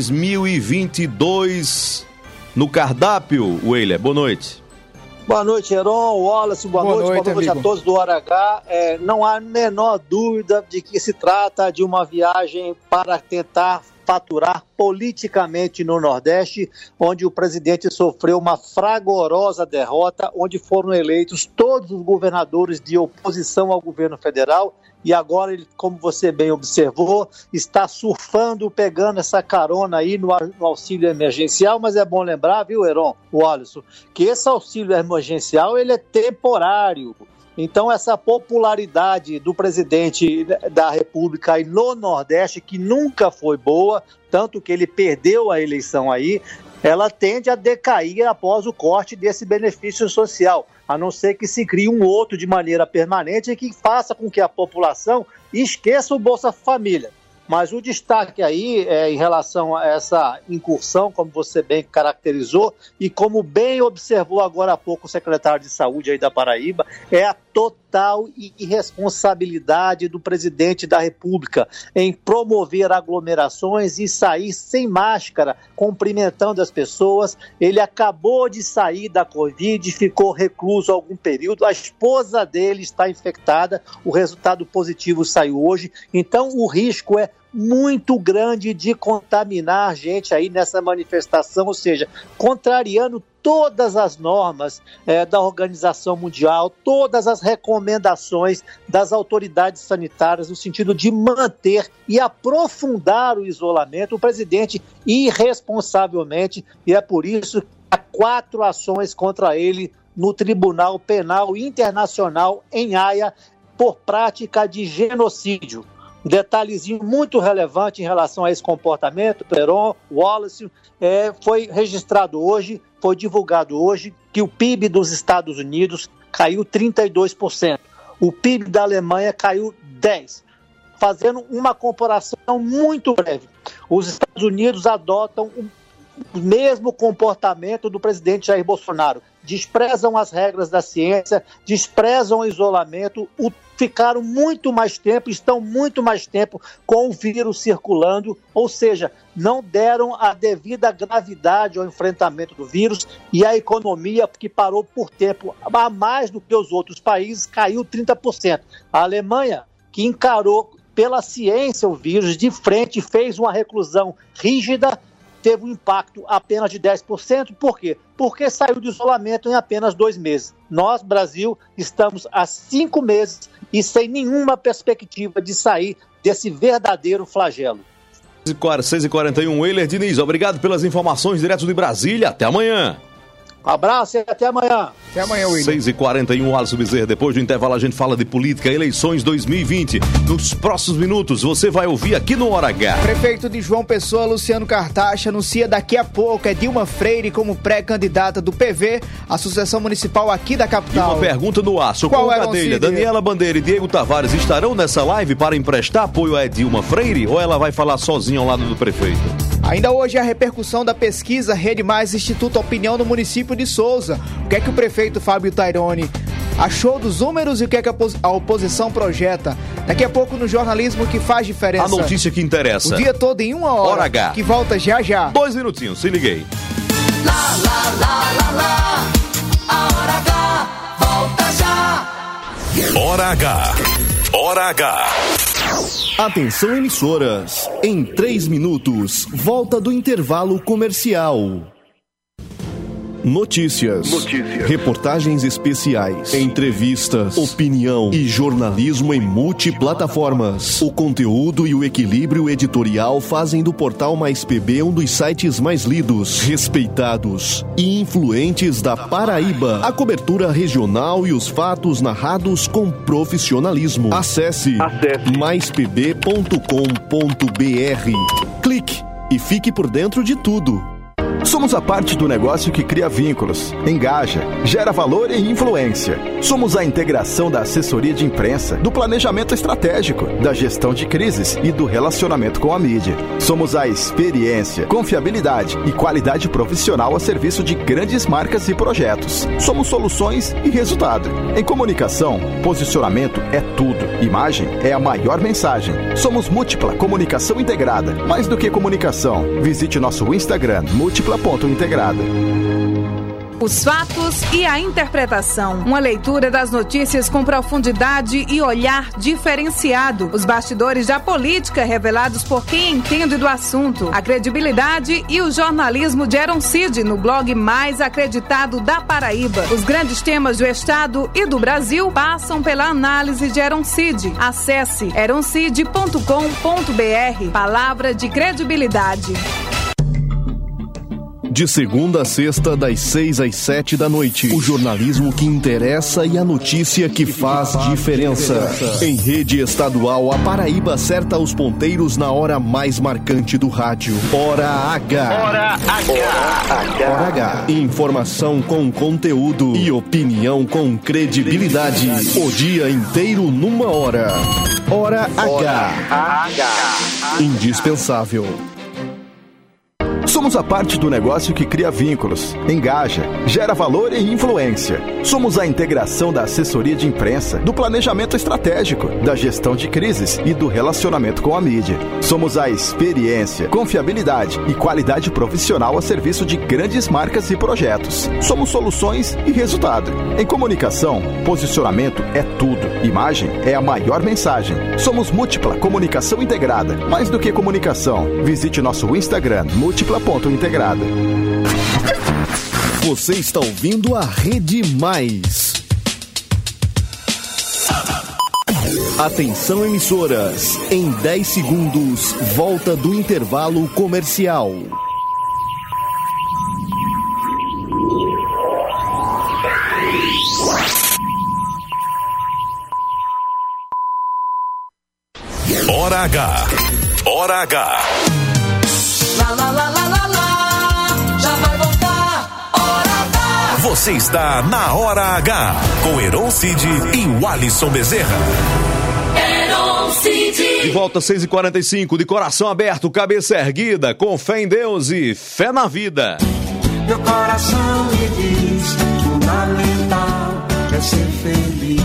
2022 no cardápio, Weiler? Boa noite. Boa noite, Heron, Wallace, boa noite a todos do Hora H. Não há a menor dúvida de que se trata de uma viagem para tentar faturar politicamente no Nordeste, onde o presidente sofreu uma fragorosa derrota, onde foram eleitos todos os governadores de oposição ao governo federal, e agora ele, como você bem observou, está surfando, pegando essa carona aí no auxílio emergencial, mas é bom lembrar, viu, Heron, Wallace, que esse auxílio emergencial ele é temporário. Então essa popularidade do presidente da República aí no Nordeste, que nunca foi boa, tanto que ele perdeu a eleição aí, ela tende a decair após o corte desse benefício social, a não ser que se crie um outro de maneira permanente e que faça com que a população esqueça o Bolsa Família. Mas o destaque aí em relação a essa incursão, como você bem caracterizou, e como bem observou agora há pouco o secretário de Saúde aí da Paraíba, é a total irresponsabilidade do presidente da República em promover aglomerações e sair sem máscara, cumprimentando as pessoas. Ele acabou de sair da Covid, ficou recluso há algum período, a esposa dele está infectada, o resultado positivo saiu hoje, então o risco é muito grande de contaminar gente aí nessa manifestação, ou seja, contrariando todas as normas da Organização Mundial, todas as recomendações das autoridades sanitárias no sentido de manter e aprofundar o isolamento. O presidente irresponsavelmente, e é por isso que há 4 ações contra ele no Tribunal Penal Internacional em Haia por prática de genocídio. Um detalhezinho muito relevante em relação a esse comportamento, Heron, Wallace, foi registrado hoje, foi divulgado hoje, que o PIB dos Estados Unidos caiu 32%. o PIB da Alemanha caiu 10%. Fazendo uma comparação muito breve, os Estados Unidos adotam o mesmo comportamento do presidente Jair Bolsonaro. Desprezam as regras da ciência, desprezam o isolamento, ficaram muito mais tempo, estão muito mais tempo com o vírus circulando, ou seja, não deram a devida gravidade ao enfrentamento do vírus, e a economia, que parou por tempo a mais do que os outros países, caiu 30%. A Alemanha, que encarou pela ciência o vírus de frente, fez uma reclusão rígida, teve um impacto apenas de 10%. Por quê? Porque saiu do isolamento em apenas 2 meses. Nós, Brasil, estamos há 5 meses e sem nenhuma perspectiva de sair desse verdadeiro flagelo. 6h41, Weiler Diniz, obrigado pelas informações direto de Brasília. Até amanhã. Abraço e até amanhã. Até amanhã, William. 6h41, Alisson Bezerra. Depois do intervalo a gente fala de política, eleições 2020. Nos próximos minutos você vai ouvir aqui no Hora H. Prefeito de João Pessoa, Luciano Cartacho, anuncia daqui a pouco Edilma Freire como pré-candidata do PV, a Associação Municipal aqui da capital. E uma pergunta no ar. Socorro Cadeira, Daniela Bandeira e Diego Tavares estarão nessa live para emprestar apoio a Edilma Freire ou ela vai falar sozinha ao lado do prefeito? Ainda hoje a repercussão da pesquisa Rede Mais Instituto Opinião do município de Souza. O que é que o prefeito Fábio Taironi achou dos números e o que é que a oposição projeta? Daqui a pouco no jornalismo que faz diferença. A notícia que interessa. O dia todo em 1 hora. Hora H. Que volta já já. 2 minutinhos, se liguei. A Hora H volta já. Hora H. Hora H. Atenção, emissoras. Em 3 minutos, volta do intervalo comercial. Notícias, reportagens especiais, entrevistas, opinião e jornalismo em multiplataformas. O conteúdo e o equilíbrio editorial fazem do Portal Mais PB um dos sites mais lidos, respeitados e influentes da Paraíba. A cobertura regional e os fatos narrados com profissionalismo. Acesse maispb.com.br. Clique e fique por dentro de tudo. Somos a parte do negócio que cria vínculos, engaja, gera valor e influência. Somos a integração da assessoria de imprensa, do planejamento estratégico, da gestão de crises e do relacionamento com a mídia. Somos a experiência, confiabilidade e qualidade profissional a serviço de grandes marcas e projetos. Somos soluções e resultado. Em comunicação, posicionamento é tudo. Imagem é a maior mensagem. Somos Múltipla Comunicação Integrada. Mais do que comunicação, visite nosso Instagram, Múltipla.integrada. Os fatos e a interpretação. Uma leitura das notícias com profundidade e olhar diferenciado. Os bastidores da política revelados por quem entende do assunto. A credibilidade e o jornalismo de Aaron Cid no blog mais acreditado da Paraíba. Os grandes temas do estado e do Brasil passam pela análise de Aaron Cid. Acesse aroncid.com.br. Palavra de credibilidade. De segunda a sexta, das 6 às 7 da noite. O jornalismo que interessa e a notícia que faz diferença. Em rede estadual, a Paraíba acerta os ponteiros na hora mais marcante do rádio. Hora H. Hora H. Hora H. Informação com conteúdo e opinião com credibilidade. O dia inteiro numa hora. Hora H. Indispensável. Somos a parte do negócio que cria vínculos, engaja, gera valor e influência. Somos a integração da assessoria de imprensa, do planejamento estratégico, da gestão de crises e do relacionamento com a mídia. Somos a experiência, confiabilidade e qualidade profissional a serviço de grandes marcas e projetos. Somos soluções e resultado. Em comunicação, posicionamento é tudo. Imagem é a maior mensagem. Somos Múltipla Comunicação Integrada. Mais do que comunicação, visite nosso Instagram, Múltipla.integrada. Você está ouvindo a Rede Mais. Atenção, emissoras. Em 10 segundos, volta do intervalo comercial. Hora H. Hora H. Você está na Hora H, com Heron Cid e Alisson Bezerra. De volta às 6h45, de coração aberto, cabeça erguida, com fé em Deus e fé na vida. Meu coração me diz, fundamental é ser feliz.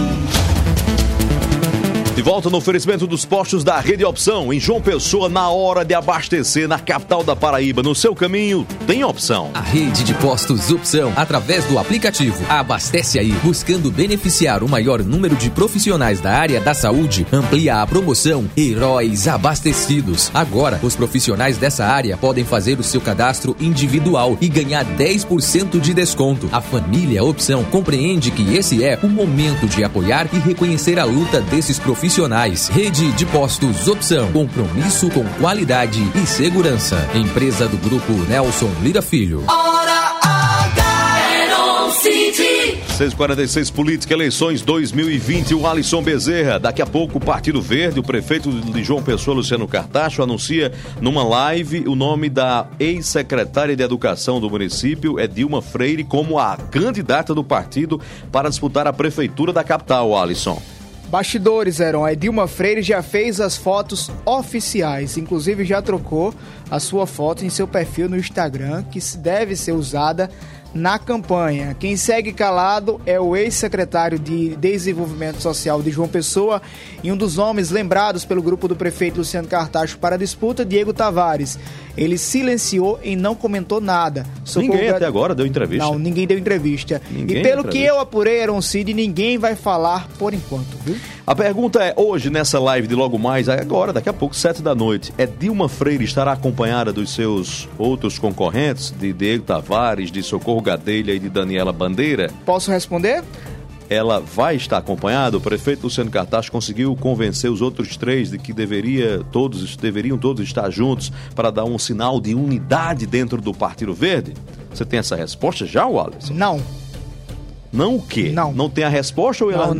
De volta no oferecimento dos postos da Rede Opção, em João Pessoa, na hora de abastecer, na capital da Paraíba. No seu caminho, tem opção. A rede de postos Opção, através do aplicativo Abastece Aí, buscando beneficiar o maior número de profissionais da área da saúde, amplia a promoção Heróis Abastecidos. Agora, os profissionais dessa área podem fazer o seu cadastro individual e ganhar 10% de desconto. A família Opção compreende que esse é o momento de apoiar e reconhecer a luta desses profissionais. Rede de Postos Opção. Compromisso com qualidade e segurança. Empresa do Grupo Nelson Lira Filho. Hora H, Heron Cid. 6h46, Política, eleições 2020. O Alisson Bezerra. Daqui a pouco, o Partido Verde, o prefeito de João Pessoa, Luciano Cartacho, anuncia numa live o nome da ex-secretária de Educação do município, Edilma Freire, como a candidata do partido para disputar a prefeitura da capital, Alisson. Bastidores, Heron. A Edilma Freire já fez as fotos oficiais, inclusive já trocou a sua foto em seu perfil no Instagram, que deve ser usada na campanha. Quem segue calado é o ex-secretário de Desenvolvimento Social de João Pessoa e um dos nomes lembrados pelo grupo do prefeito Luciano Cartacho para a disputa, Diego Tavares. Ele silenciou e não comentou nada. Ninguém até agora deu entrevista? Não, ninguém deu entrevista. E pelo que eu apurei, Heron Cid, ninguém vai falar por enquanto, viu? A pergunta é, hoje, nessa live de logo mais, agora, daqui a pouco, 7 da noite, Edilma Freire estará acompanhada dos seus outros concorrentes, de Diego Tavares, de Socorro Gadelha e de Daniela Bandeira? Posso responder? Ela vai estar acompanhada. O prefeito Luciano Cartacho conseguiu convencer os outros três de que deveriam todos estar juntos para dar um sinal de unidade dentro do Partido Verde? Você tem essa resposta já, Wallace? Não. Não o quê? Não tem a resposta ou ela...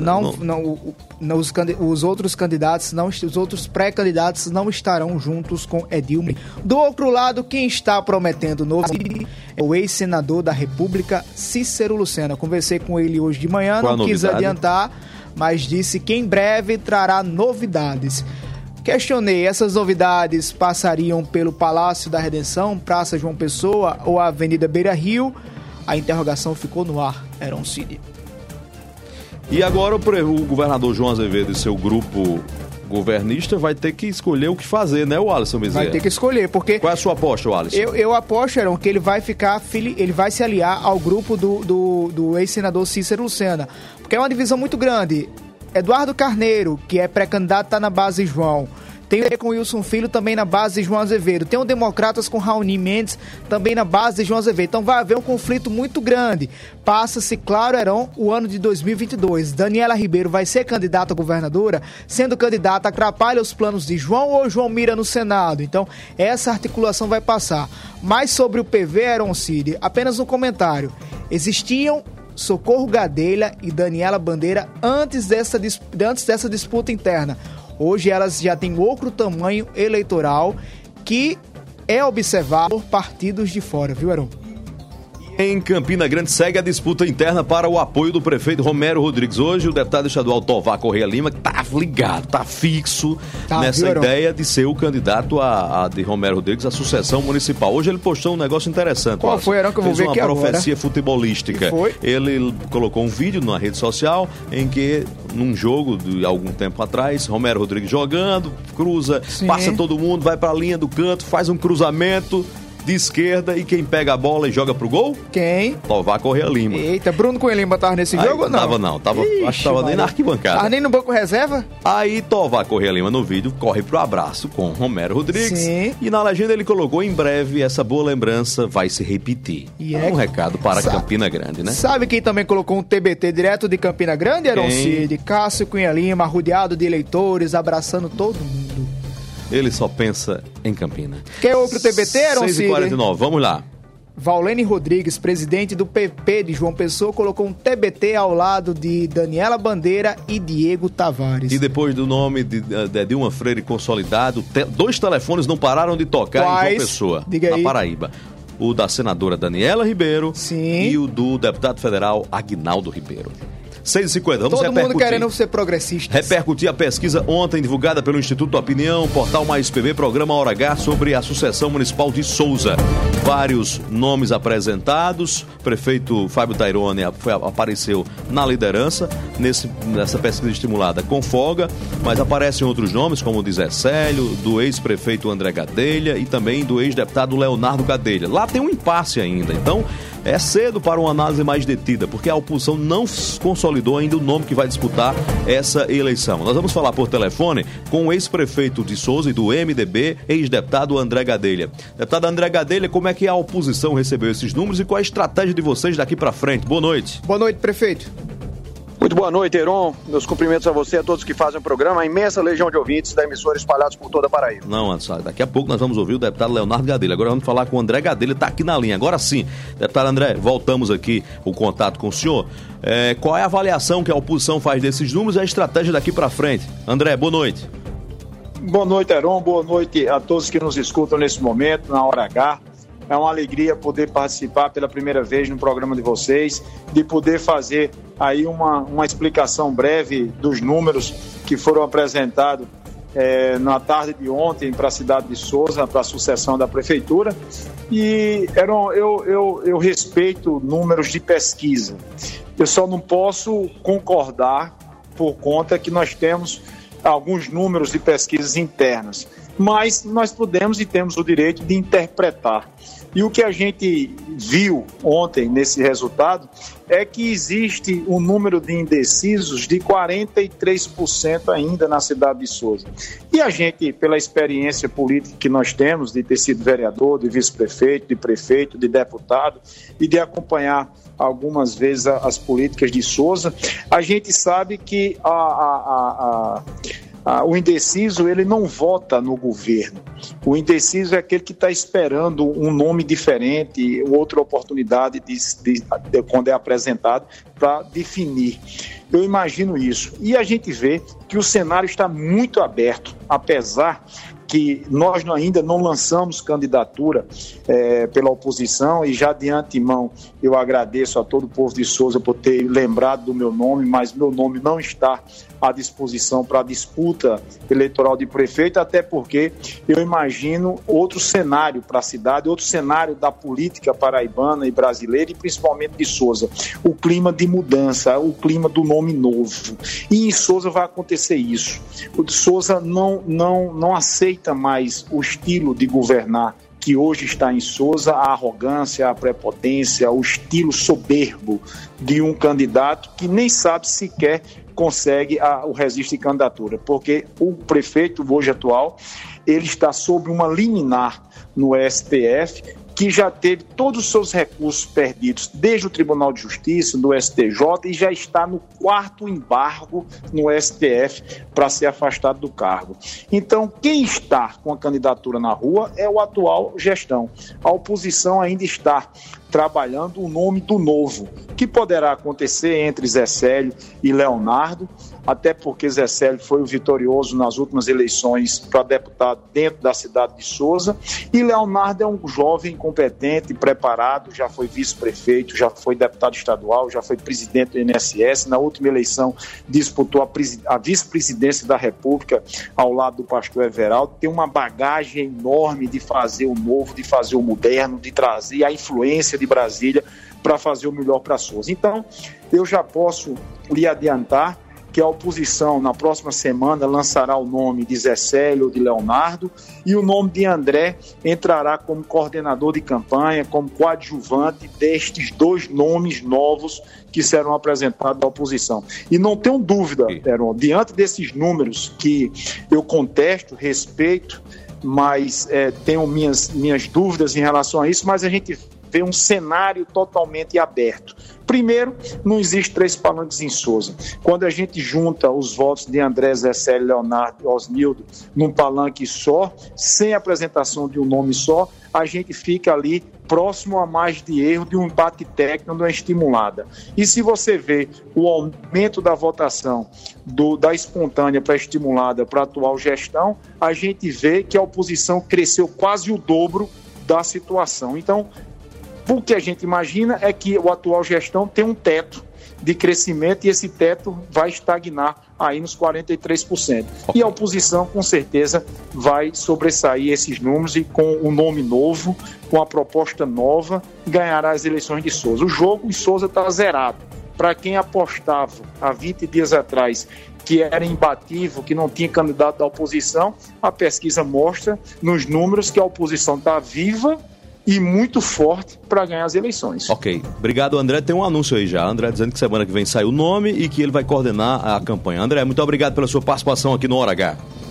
Os outros candidatos, os outros pré-candidatos não estarão juntos com Edilma. Do outro lado, quem está prometendo novo é o ex-senador da República, Cícero Lucena. Conversei com ele hoje de manhã, não quis adiantar, mas disse que em breve trará novidades. Questionei, essas novidades passariam pelo Palácio da Redenção, Praça João Pessoa ou Avenida Beira Rio? A interrogação ficou no ar, Heron Cid. E agora o governador João Azevedo e seu grupo governista vai ter que escolher o que fazer, né, o Alisson Bezerra? Vai ter que escolher, porque... Qual é a sua aposta, Alisson? Eu aposto, Heron, que ele vai ele vai se aliar ao grupo do ex-senador Cícero Lucena, porque é uma divisão muito grande. Eduardo Carneiro, que é pré-candidato, está na base João. Tem com Wilson Filho também na base de João Azevedo. Tem o Democratas com Raoni Mendes também na base de João Azevedo. Então vai haver um conflito muito grande. Passa-se, claro, Heron, o ano de 2022. Daniela Ribeiro vai ser candidata a governadora. Sendo candidata, atrapalha os planos de João ou João mira no Senado. Então essa articulação vai passar. Mas sobre o PV, Heron Cid, apenas um comentário. Existiam Socorro Gadelha e Daniela Bandeira antes dessa disputa interna. Hoje elas já têm outro tamanho eleitoral que é observado por partidos de fora, viu, Heron? Em Campina Grande segue a disputa interna para o apoio do prefeito Romero Rodrigues. Hoje o deputado estadual Tovar Correia Lima está ligado, está fixo nessa ideia de ser o candidato de Romero Rodrigues à sucessão municipal. Hoje ele postou um negócio interessante. Qual foi, Heron, que eu vou ver aqui agora? Fez uma profecia futebolística. Ele colocou um vídeo na rede social em que, num jogo de algum tempo atrás, Romero Rodrigues jogando, cruza, passa todo mundo, vai para a linha do canto, faz um cruzamento de esquerda e quem pega a bola e joga pro gol? Quem? Tovar Correia Lima. Eita, Bruno Correia Lima tava nesse jogo ou não? Tava, acho que tava nem na arquibancada. Tava nem no banco reserva? Aí Tovar Correia Lima no vídeo corre pro abraço com Romero Rodrigues. Sim. E na legenda ele colocou: em breve essa boa lembrança vai se repetir. Um recado para Campina Grande, né? Sabe quem também colocou um TBT direto de Campina Grande, Heron Cid? Cássio Cunha Lima, rodeado de eleitores, abraçando todo mundo. Ele só pensa em Campina. Quer outro TBT, Heron Cid? 6h49, vamos lá. Valene Rodrigues, presidente do PP de João Pessoa, colocou um TBT ao lado de Daniela Bandeira e Diego Tavares. E depois do nome de Edilma Freire consolidado, 2 telefones não pararam de tocar em João Pessoa, na Paraíba. o da senadora Daniela Ribeiro. Sim. E o do deputado federal Aguinaldo Ribeiro. 6h50, vamos Todo repercutir. mundo querendo ser progressista. Repercutir a pesquisa ontem divulgada pelo Instituto Opinião, Portal Mais PB, Programa Hora H, sobre a sucessão municipal de Souza. Vários nomes apresentados. Prefeito Fábio Tairone apareceu na liderança nessa pesquisa estimulada com folga, mas aparecem outros nomes, como o de Zé Célio, do ex-prefeito André Gadelha e também do ex-deputado Leonardo Gadelha. Lá tem um impasse ainda, então é cedo para uma análise mais detida, porque a oposição não consolidou ainda o nome que vai disputar essa eleição. Nós vamos falar por telefone com o ex-prefeito de Souza e do MDB, ex-deputado André Gadelha. Deputado André Gadelha, como é que a oposição recebeu esses números e qual a estratégia de vocês daqui para frente? Boa noite. Boa noite, prefeito. Muito boa noite, Heron. Meus cumprimentos a você e a todos que fazem o programa, a imensa legião de ouvintes da emissora espalhados por toda a Paraíba. Não, Anderson, daqui a pouco nós vamos ouvir o deputado Leonardo Gadelha. Agora vamos falar com o André Gadelha, está aqui na linha. Agora sim, deputado André, voltamos aqui o contato com o senhor. Qual é a avaliação que a oposição faz desses números e a estratégia daqui para frente? André, boa noite. Boa noite, Heron. Boa noite a todos que nos escutam nesse momento, na Hora H. É uma alegria poder participar pela primeira vez no programa de vocês, de poder fazer aí uma explicação breve dos números que foram apresentados na tarde de ontem para a cidade de Souza, para a sucessão da prefeitura. E eu respeito números de pesquisa. Eu só não posso concordar por conta que nós temos alguns números de pesquisas internas. Mas nós podemos e temos o direito de interpretar. E o que a gente viu ontem nesse resultado é que existe um número de indecisos de 43% ainda na cidade de Souza. E a gente, pela experiência política que nós temos de ter sido vereador, de vice-prefeito, de prefeito, de deputado e de acompanhar algumas vezes as políticas de Souza, a gente sabe que o indeciso, ele não vota no governo. O indeciso é aquele que está esperando um nome diferente, outra oportunidade de quando é apresentado para definir. Eu imagino isso. E a gente vê que o cenário está muito aberto, apesar que nós ainda não lançamos candidatura pela oposição, e já de antemão eu agradeço a todo o povo de Souza por ter lembrado do meu nome, mas meu nome não está à disposição para a disputa eleitoral de prefeito, até porque eu imagino outro cenário para a cidade, outro cenário da política paraibana e brasileira, e principalmente de Souza, o clima de mudança, o clima do nome novo. E em Souza vai acontecer isso. O de Souza não aceita mais o estilo de governar que hoje está em Souza, a arrogância, a prepotência, o estilo soberbo de um candidato que nem sabe sequer consegue o registro de candidatura, porque o prefeito hoje atual, ele está sob uma liminar no STF, que já teve todos os seus recursos perdidos desde o Tribunal de Justiça, do STJ, e já está no 4º embargo no STF para ser afastado do cargo. Então, quem está com a candidatura na rua é o atual gestão. A oposição ainda está trabalhando o nome do novo, que poderá acontecer entre Zé Célio e Leonardo, até porque Zé Célio foi o vitorioso nas últimas eleições para deputado dentro da cidade de Souza, e Leonardo é um jovem competente, preparado, já foi vice-prefeito, já foi deputado estadual, já foi presidente do INSS, na última eleição disputou a vice-presidência da República ao lado do pastor Everaldo, tem uma bagagem enorme de fazer o novo, de fazer o moderno, de trazer a influência de Brasília para fazer o melhor para Souza. Então, eu já posso lhe adiantar que a oposição, na próxima semana, lançará o nome de Zé Célio, de Leonardo, e o nome de André entrará como coordenador de campanha, como coadjuvante destes dois nomes novos que serão apresentados à oposição. E não tenho dúvida, Heron, diante desses números que eu contesto, respeito, mas tenho minhas dúvidas em relação a isso, mas a gente vê um cenário totalmente aberto. Primeiro, não existe 3 palanques em Souza. Quando a gente junta os votos de André, Zé Célio, Leonardo e Osnildo num palanque só, sem apresentação de um nome só, a gente fica ali próximo a mais de erro, de um empate técnico, de uma estimulada. E se você vê o aumento da votação da espontânea para a estimulada para a atual gestão, a gente vê que a oposição cresceu quase o dobro da situação. Então, O que a gente imagina é que a atual gestão tem um teto de crescimento e esse teto vai estagnar aí nos 43%. E a oposição, com certeza, vai sobressair esses números e com um nome novo, com a proposta nova, ganhará as eleições de Souza. O jogo em Souza está zerado. Para quem apostava há 20 dias atrás que era imbatível, que não tinha candidato da oposição, a pesquisa mostra nos números que a oposição está viva e muito forte para ganhar as eleições. Ok. Obrigado, André. Tem um anúncio aí já. André dizendo que semana que vem sai o nome e que ele vai coordenar a campanha. André, muito obrigado pela sua participação aqui no Hora H.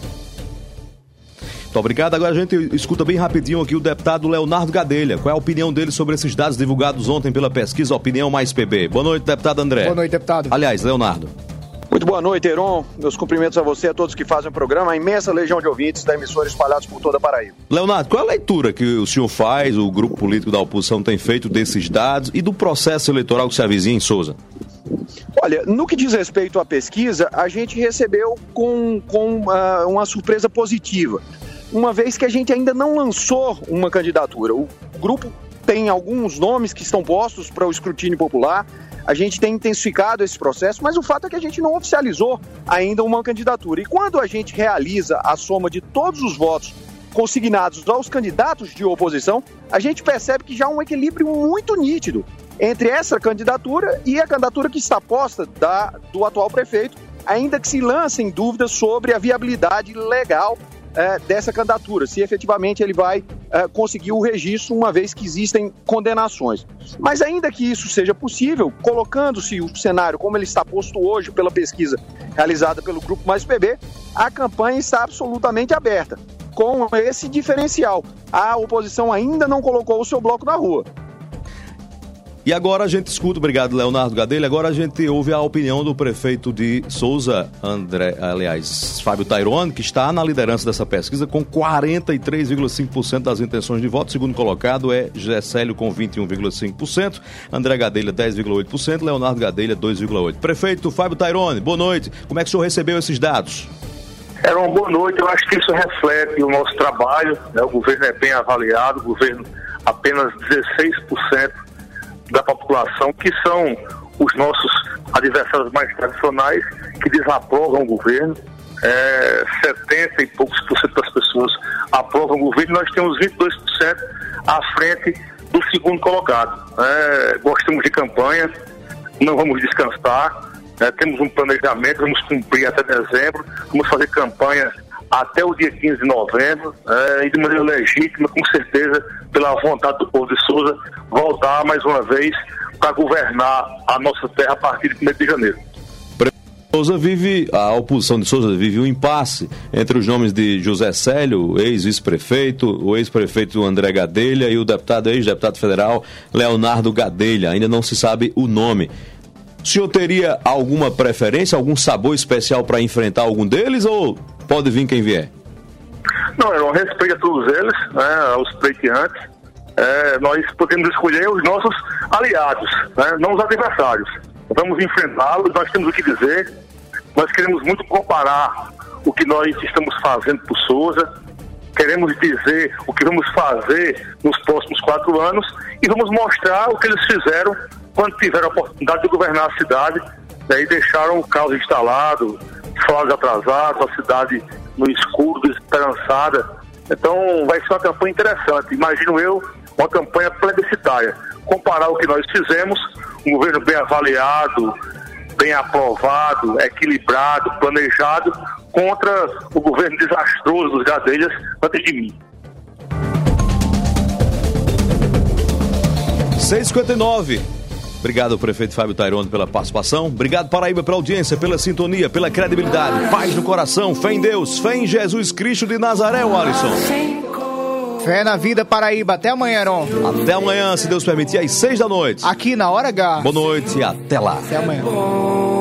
Muito obrigado. Agora a gente escuta bem rapidinho aqui o deputado Leonardo Gadelha. Qual é a opinião dele sobre esses dados divulgados ontem pela pesquisa Opinião Mais PB? Boa noite, deputado André. Boa noite, deputado. Aliás, Leonardo. Muito boa noite, Heron. Meus cumprimentos a você e a todos que fazem o programa, a imensa legião de ouvintes da emissora espalhados por toda a Paraíba. Leonardo, qual é a leitura que o senhor faz, o grupo político da oposição tem feito desses dados e do processo eleitoral que se avizinha em Souza? Olha, no que diz respeito à pesquisa, a gente recebeu com uma surpresa positiva, uma vez que a gente ainda não lançou uma candidatura. O grupo tem alguns nomes que estão postos para o escrutínio popular. A gente tem intensificado esse processo, mas o fato é que a gente não oficializou ainda uma candidatura. E quando a gente realiza a soma de todos os votos consignados aos candidatos de oposição, a gente percebe que já há um equilíbrio muito nítido entre essa candidatura e a candidatura que está posta do atual prefeito, ainda que se lancem dúvidas sobre a viabilidade legal dessa candidatura, se efetivamente ele vai conseguir o registro, uma vez que existem condenações. Mas ainda que isso seja possível, colocando-se o cenário como ele está posto hoje pela pesquisa realizada pelo Grupo Mais PB, a campanha está absolutamente aberta. Com esse diferencial, a oposição ainda não colocou o seu bloco na rua. E agora a gente escuta, obrigado Leonardo Gadelha, agora a gente ouve a opinião do prefeito de Souza, Fábio Tairone, que está na liderança dessa pesquisa com 43,5% das intenções de voto. Segundo colocado é Gessélio com 21,5%, André Gadelha 10,8%, Leonardo Gadelha 2,8%. Prefeito Fábio Tairone, boa noite. Como é que o senhor recebeu esses dados? Era uma boa noite, eu acho que isso reflete o nosso trabalho, né? O governo é bem avaliado, o governo apenas 16% da população, que são os nossos adversários mais tradicionais, que desaprovam o governo. 70 e poucos por cento das pessoas aprovam o governo, nós temos 22% à frente do segundo colocado. Gostamos de campanha, não vamos descansar, temos um planejamento, vamos cumprir até dezembro, vamos fazer campanha até o dia 15 de novembro, e de maneira legítima, com certeza, pela vontade do povo de Souza, voltar mais uma vez para governar a nossa terra a partir de 1º de janeiro. A oposição de Souza vive um impasse entre os nomes de José Célio, ex-vice-prefeito, o ex-prefeito André Gadelha e o ex-deputado federal Leonardo Gadelha. Ainda não se sabe o nome. O senhor teria alguma preferência, algum sabor especial para enfrentar algum deles ou pode vir quem vier? Não, eu respeito a todos eles, aos pleiteantes. Nós podemos escolher os nossos aliados, não os adversários. Vamos enfrentá-los, nós temos o que dizer. Nós queremos muito comparar o que nós estamos fazendo por Souza. Queremos dizer o que vamos fazer nos próximos 4 anos e vamos mostrar o que eles fizeram quando tiveram a oportunidade de governar a cidade, e deixaram o caos instalado, salários atrasados, a cidade no escuro, desesperançada. Então vai ser uma campanha interessante, imagino eu, uma campanha plebiscitária. Comparar o que nós fizemos, um governo bem avaliado, bem aprovado, equilibrado, planejado, contra o governo desastroso dos Gadelhas antes de mim. 6h59. Obrigado, prefeito Fábio Tairone, pela participação. Obrigado, Paraíba, pela audiência, pela sintonia, pela credibilidade. Paz no coração, fé em Deus, fé em Jesus Cristo de Nazaré, Alisson. Fé na vida, Paraíba. Até amanhã, Heron. Até amanhã, se Deus permitir, às 6 da noite. Aqui na Hora H. Boa noite e até lá. Até amanhã.